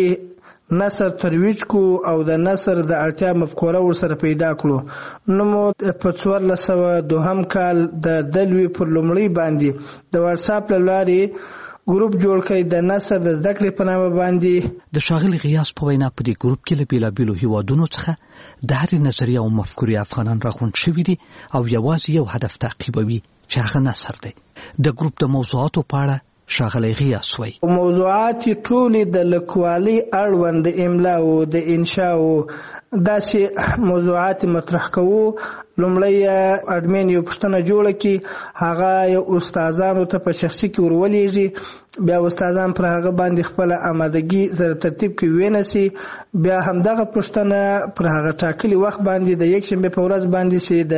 نثر ترویج کو او د نثر د اړتیا مفکوره ورسره پیدا کړو نو مو په څوارلس سوه دوهم کال د دلوي پر لومړی باندې د واتس اپ له لارې ګروپ جوړ کړی د نثر د زده کړې په نامه باندې. د ښاغلي غیاث په وینا په دې ګروپ کې له بېلابېلو هیوادونو څخه د هرې نظریې او مفکورې افغانان راغونډ شوي دي او یوازې یو هدف تعقیبوي چې هغه نثر دی. د ګروپ د موضوعاتو په اړه ښاغلی غیاث وایي موضوعات ټولې د لیکوالۍ اړوند د املا او د انشا او داسې موضوعات مطرح کوو. لومړی اډمین یو پوښتنه جوړه کړي هغه یو استادانو ته په شخصي کې ورولېږي بیا استادان پر هغه باندې خپل آمادګي سره ترتیب کې وینسي بیا همدغه پوښتنه پر هغه ټاکلي وخت باندې د یک شنبه په ورځ باندې سي د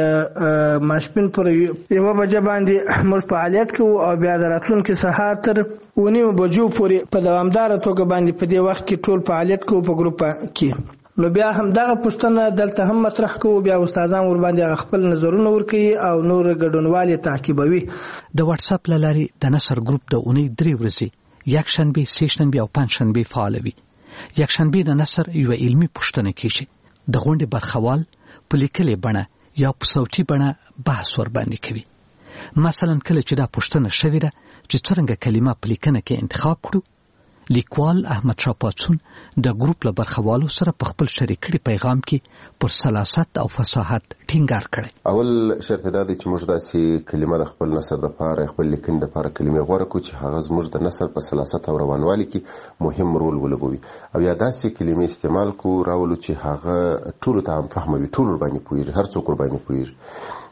ماشپین پر یو بجې باندې موږ فعالیت کوو او بیا راتلونکي سهار تر ونیو بجو پورې په دوامدار توګه باندې په دې وخت کې ټول فعالیت کوو په ګروپ کې. نو بیا هم دغه پوښتنه دلته هم مطرح کوو بیا استادان ور باندې خپل نظرونه ورکوي او نور ګډونوالي تعقیبوي. د واتس اپ لاري د نثر ګروپ د اونۍ درې ورځې یک شنبه سه شنبه او پنځ شنبه فعال وي. یک شنبه د نثر یو علمي پوښتنه کیږي د غونډې برخوال په لیکلې بڼه یا په صوتي بڼه بحث ور باندې کوي. مثلا کله چې دا پوښتنه شوې ده چې څنګه کلمه په لیکنه کې انتخاب کړو لیکوال احمد شاه پاڅون د ګروپ له برخوالو سره په خپل شریکړي پیغام کې پر سلاست او فصاحت ټینګار کړی. اول شرط دا دی چې موږ داسې کلمه د خپل نثر لپاره خپل لیکن لپاره کلمې غوړه کړو چې هغه زموږ د نثر په سلاست او روانوالي کې مهم رول ولوبوي او یا داسې کلمې استعمال کو راولو چې هغه ټول ته هم فهموي ټول باندې پوهیږي هر څوک باندې پوهیږي.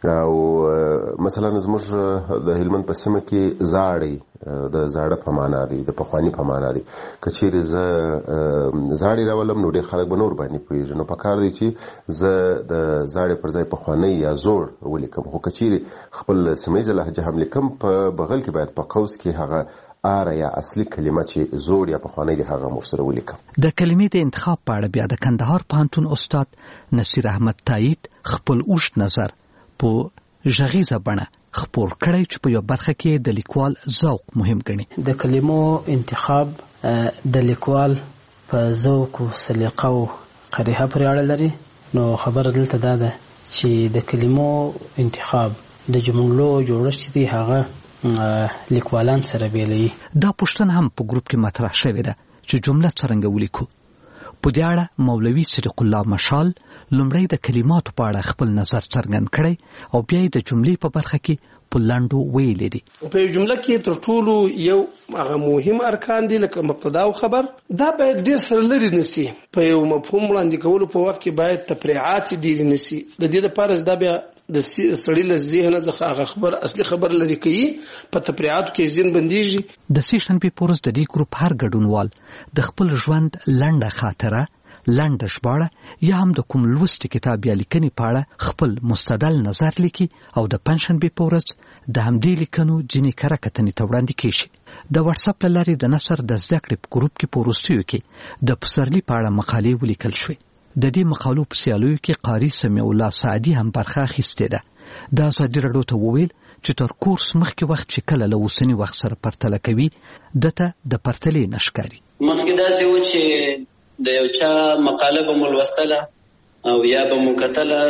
او مثلا زموږ د هلمند په سیمه کې زاړی د زاړه په معنا دی د پخوانی په معنا دی کچېر ز زاړی راولم نو ډېر خلک به نور باندې پوهیږي نو پکار دی چې ز د زاړی پر ځای پخوانی یا زوړ ولیکم خو کچېر خپل سیمه لهجه هم لیکم په بغل کې باید په قوس کې هغه اره یا اصلي کلمه چې زوړ یا پخوانی دی هغه مرسره ولیکم. د کلمې د انتخاب په اړه بیا د کندهار پوهنتون استاد نصیر احمد تایید خپل اوږد نظر په ژغیزه بڼه خپور کړی چې په یو برخه کې د لیکوال ذوق مهم ګڼي. د کلمو انتخاب د لیکوال په ذوق او سلیقه او قریحه پورې اړه لري. نو خبره دلته دا ده چې د کلمو انتخاب د جملو جوړښت دی هغه لیکوالان سره بیلوي. دا پوښتنه هم په ګروپ کې مطرح شوې ده چې جمله څرنګه ولیکو. په دې اړه مولوي صدیق الله مشال لومړی د کلماتو په اړه خپل نظر څرګند کړی او بیا د جملې په برخه کې په لنډو ویلې دي. په جمله کې تر ټولو یو هغه مهم ارکان دي لکه مبتدا او خبر دا باید ډېر سره لري نسی. په یو مفهوم وړاندې کولو په وخت کې باید تفریعات ډېر نسی. د دې لپاره دا بیا د سړی له ذهن څخه هغه خبر اصلي خبر لري کوي په تفریعاتو کې ځین بنديږي. د سې شنبې پورز د دې ګروپ هر ګډونوال د خپل ژوند لنډه خاطره لنډه ژباړه یا هم د کوم لوستي کتاب یا لیکنې په اړه خپل مستدل نظر لیکي او د پنځشنبې په ورځ د همدې لیکنو ځینې کره کتنې ته وړاندې کیږي. د واتس اپ له لارې د نثر د زده کړې په ګروپ کې په وروستیو کې د پسرلي په اړه مقالې ولیکل شوې. د دې مقالو په سیالیو کې قاری سمیع الله سعدي هم برخه اخیستې ده. د ازادي راډیو ته وویل چې تر کورس مخکې وخت چې کله له اوسني وخت سره پرتله کوي دته د پرتلې نشکاري. مخکې داسې و چې د یو چا مقاله به مو لوستله او یا به مو کتله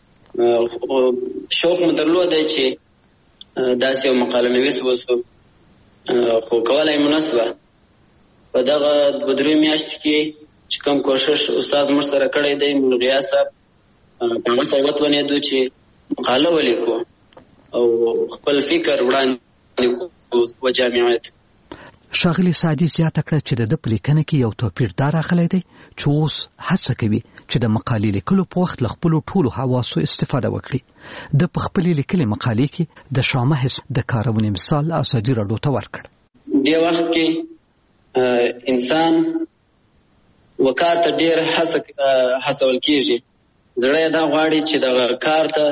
شوق مو درلودی چې داسې یو مقاله نویس وسو خو کولی مو نسوه. په دغه دوه درې میاشتې کې چې کوم کوشش استاد موږ سره کړی دی ملغیا صاحب په هغه سره وتوانېدو چې مقاله ولیکو او خپل فکر وړاندې کړو و جامعیت. ښاغلي سعدي زیاته کړه چې د ده په لیکنه کې یو توپیر دا راغلی دی چې اوس هڅه کوي چې د مقالې لیکلو په وخت له خپلو ټولو حواسو استفاده وکړي. د په خپلې لیکلې مقالې کې د شامه حس د کارونې مثال ازادي راډیو ته ورکړ. دې وخت کې انسان وکار ته ډېر هڅول کېږي. زړه یې دا غواړي چې دغه کار ته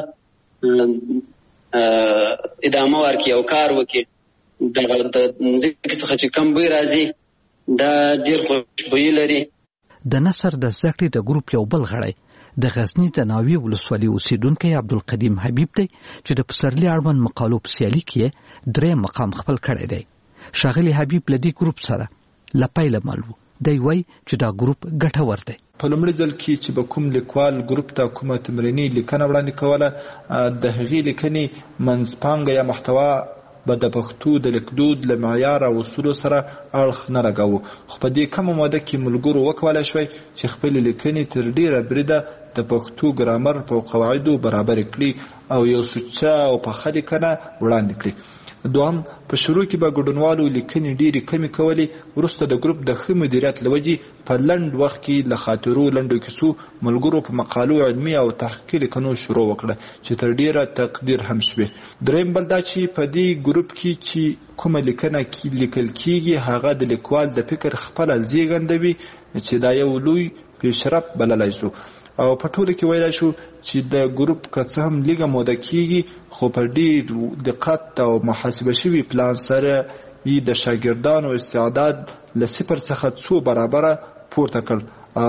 ادامه ورکړي او کار وکړي. دغه د ځمکې څخه چې کم بوی راځي دا ډېر خوشبویي لري. د نثر د زده کړې د ګروپ یو بل غړی د غزني د ناوې ولسوالۍ اوسیدونکی عبدالقدیم حبیب دی چې د پسرلي اړوند مقالو په سیالي کې درې مقام خپل کړی دی. ښاغلي حبیب له دې ګروپ سره له پیله مل و. دی وایي چې دا ګروپ ګټور دی. په لومړي ځل کې چې به کوم لیکوال ګروپ ته کومه تمریني لیکنه وړاندې کوله د هغې لیکنې منځپانګه یا محتوا به د پښتو د لیکدود له معیار او اصولو سره اړخ نه لګاوه. خو په دې کمه موده کې ملګرو وکولی شوی چې خپلې لیکنې تر ډېره بریده د پښتو ګرامر په قواعدو برابرې کړي او یو سوچه او پخه لیکنه وړاندې کړي. دوهم په شروع کې به ګډونوالو لیکنې ډېرې کمې کولې. وروسته د ګروپ د ښه مدیریت له وجې په لنډ وخت کې له خاطرو لنډو کیسو ملګرو په مقالو علمي او تحقیقي لیکنو شروع وکړه چې تر ډېره تقدیر هم شوې. دریم بل دا چې په دې ګروپ کې چې کومه لیکنه لیکل کېږي هغه د لیکوال د فکر خپله زیږنده وي چې دا یو لوی پیشرفت بللی شو. او په ټوله کې ویلی شو چې د ګروپ که څه هم لږه موده کېږي خو په ډېر دقت او محاسبه شوي پلان سره یې د شاګردانو استعداد له صفر څخه څو برابره پورته کړ.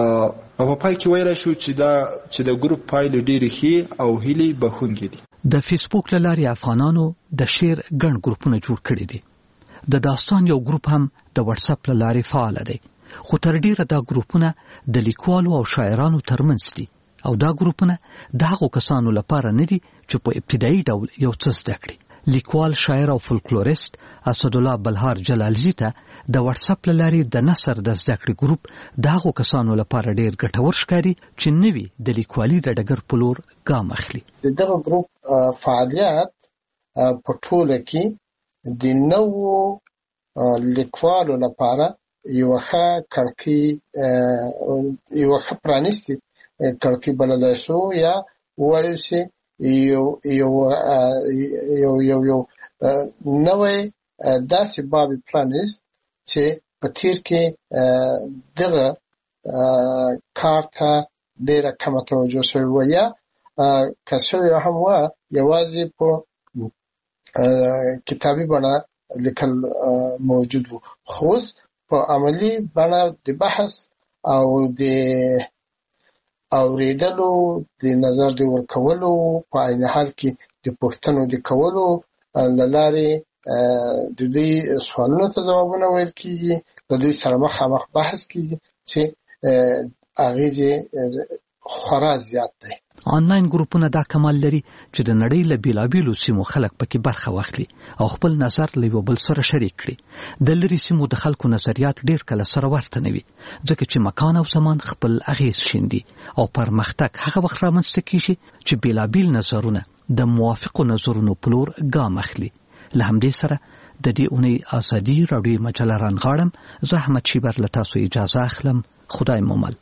او په پای کې ویلی شو چې دا چې د ګروپ پایلې ډېرې ښې او هیلې بښونکې دي. د فیسبوک له لارې افغانانو د شعر ګڼ ګروپونه جوړ کړي دي. د داستان یو ګروپ هم د واتس اپ له لارې فعال دی. خو تر ډیره دا ګروپونه د لیکوالو او شاعرانو ترمنځ دي او دا ګروپونه د هغو کسانو لپاره نه دي چې په ابتدایي ډول یو څه زده کړي. لیکوال، شاعر او فولکلوریست اسدالله بلهار جلالزي ته د واتس اپ له لارې د نثر د زده کړې ګروپ د هغو کسانو لپاره ډیر ګټور ښکاري چې نوي د لیکوالي د ډګر په لور ګام اخلي. دغه ګروپ فعالیت په ټوله کې د نوو لیکوالو لپاره یو ښه کړکۍ یو ښه پرانیستې کړکۍ بللی شو یا ووایو چې یو یو یو یو یو نوې داسې بابي پلانیست چې په تیر کې دغه کار ته ډېره کمه توجه شوې وه یا که شوې هم وه یوازې په کتابي بڼه لیکل موجود وو. خو اوس په عملي بڼه د بحث او د اورېدلو د نظر د ورکولو په عین حال کې د پوښتنو د کولو له لارې د دوی سوالونو ته ځوابونه ویل کېږي، د دوی سره مخامخ بحث کېږي چې اغېز یې خورا زیات دی. آنلاین ګروپونه دا کمال لري چې د نړۍ له بیلابیلو سیمو خلک پکې برخه واخلي او خپل نظر له یو بل سره شریک کړي. د لرې سیمو د خلکو نظریات ډېر کله سره ورته نه وي، ځکه چې مکان او زمان خپل اغېز شیندي او پرمختګ هغه وخت رامنځته کېږي چې بیلابیل نظرونه د موافقو نظرونو په لور ګام اخلي. له همدې سره د دې اونۍ ازادي راډیو مجله رانغاړم. زه احمد شیبر له تاسو اجازه اخلم. خدای مو مل.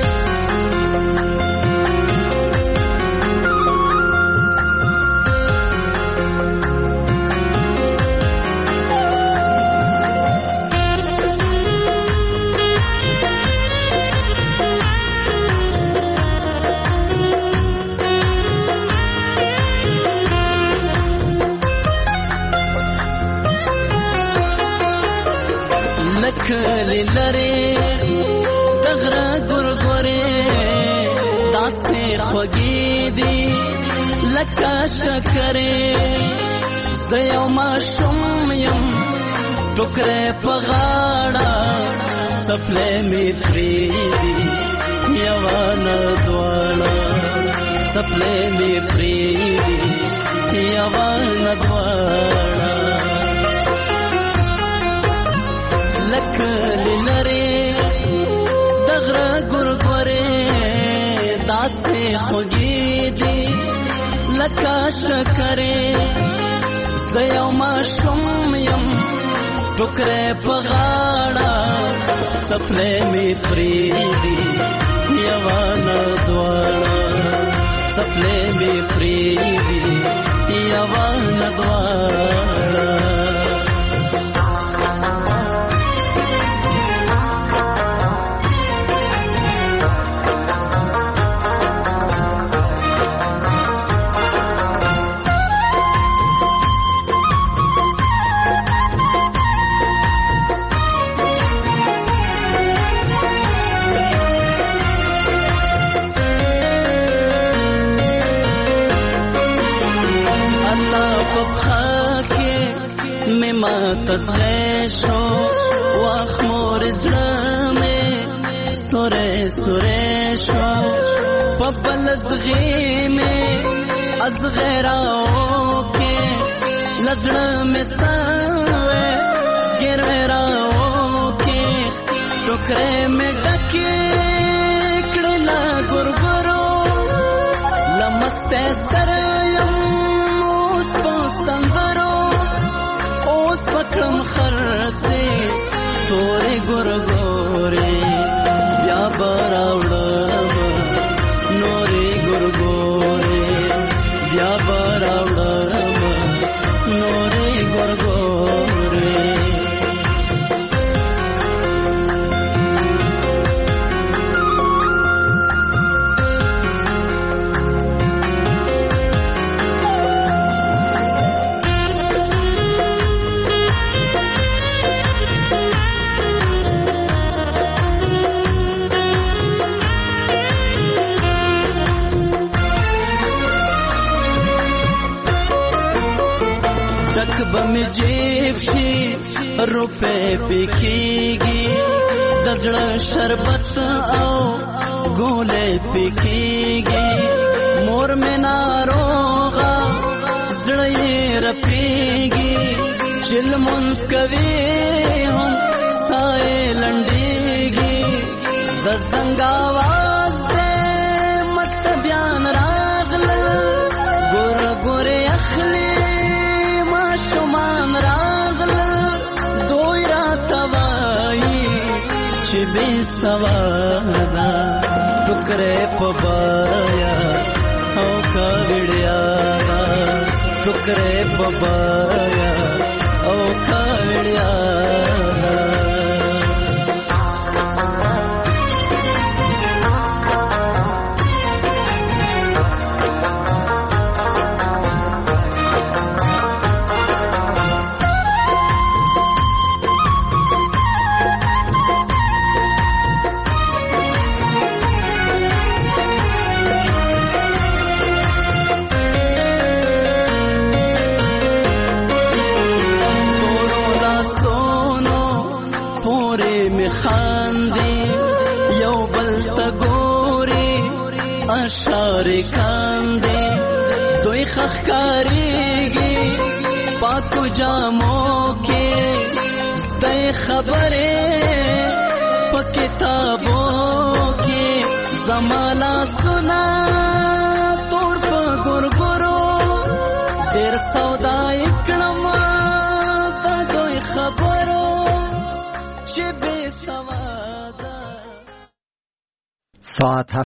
کلی لري دغره ګورګورې داسې خوږې دي لکه شکرې. زه یو ماشوم یم ټوکرې په غاړه څپلۍ مې پرېږدي یوه نه دواړه څپلۍ مې پرېږدي یوه نه دواړه. لکلی لري دغره ګورګورې داسې خوږې دي لکه شکرې. زه یو ماشوم یم ټوکرې په غاړه څپلۍ مې پرېږدي یوه نه دواړه څپلۍ مې پرېږدي یوه نه دواړه. تزغشو واخ مور زړه مې سورې سورې شو په بل زغې مې ازغراو کې لزړه مې سوې ګرراو کې ټوکرې مې ډکې کړې لا ګورګورو لمسته سره یم اوس په سندرو پکړم خرڅې تورې ګورګورې بیا به راوړم نورې ګورګورې بیا به راوړم نورې ګورګورې. بمی جیب شي روپے پکېږي د زړه شربت او ګولې پکېږي مور مې ناروغه زړه یې رپېږي چې لمونځ کوي هم ساه یې لنډېږي د زنګ اواز دی مکتبیان راغلل ګوره ګورې اخلي شمان راغلل دوی راته وایي چې بې سواده ټوکرې په بایا او کاوړیا ټوکرې بابایا او کاوړیا اشاره کاندې دوی خخکاریږي پاکو جامو کې د خبره په کتابو کې زمانا سنا تور په ګورګورو ډېر سودا کړم د دوی خبرو چې به سوادا ساعت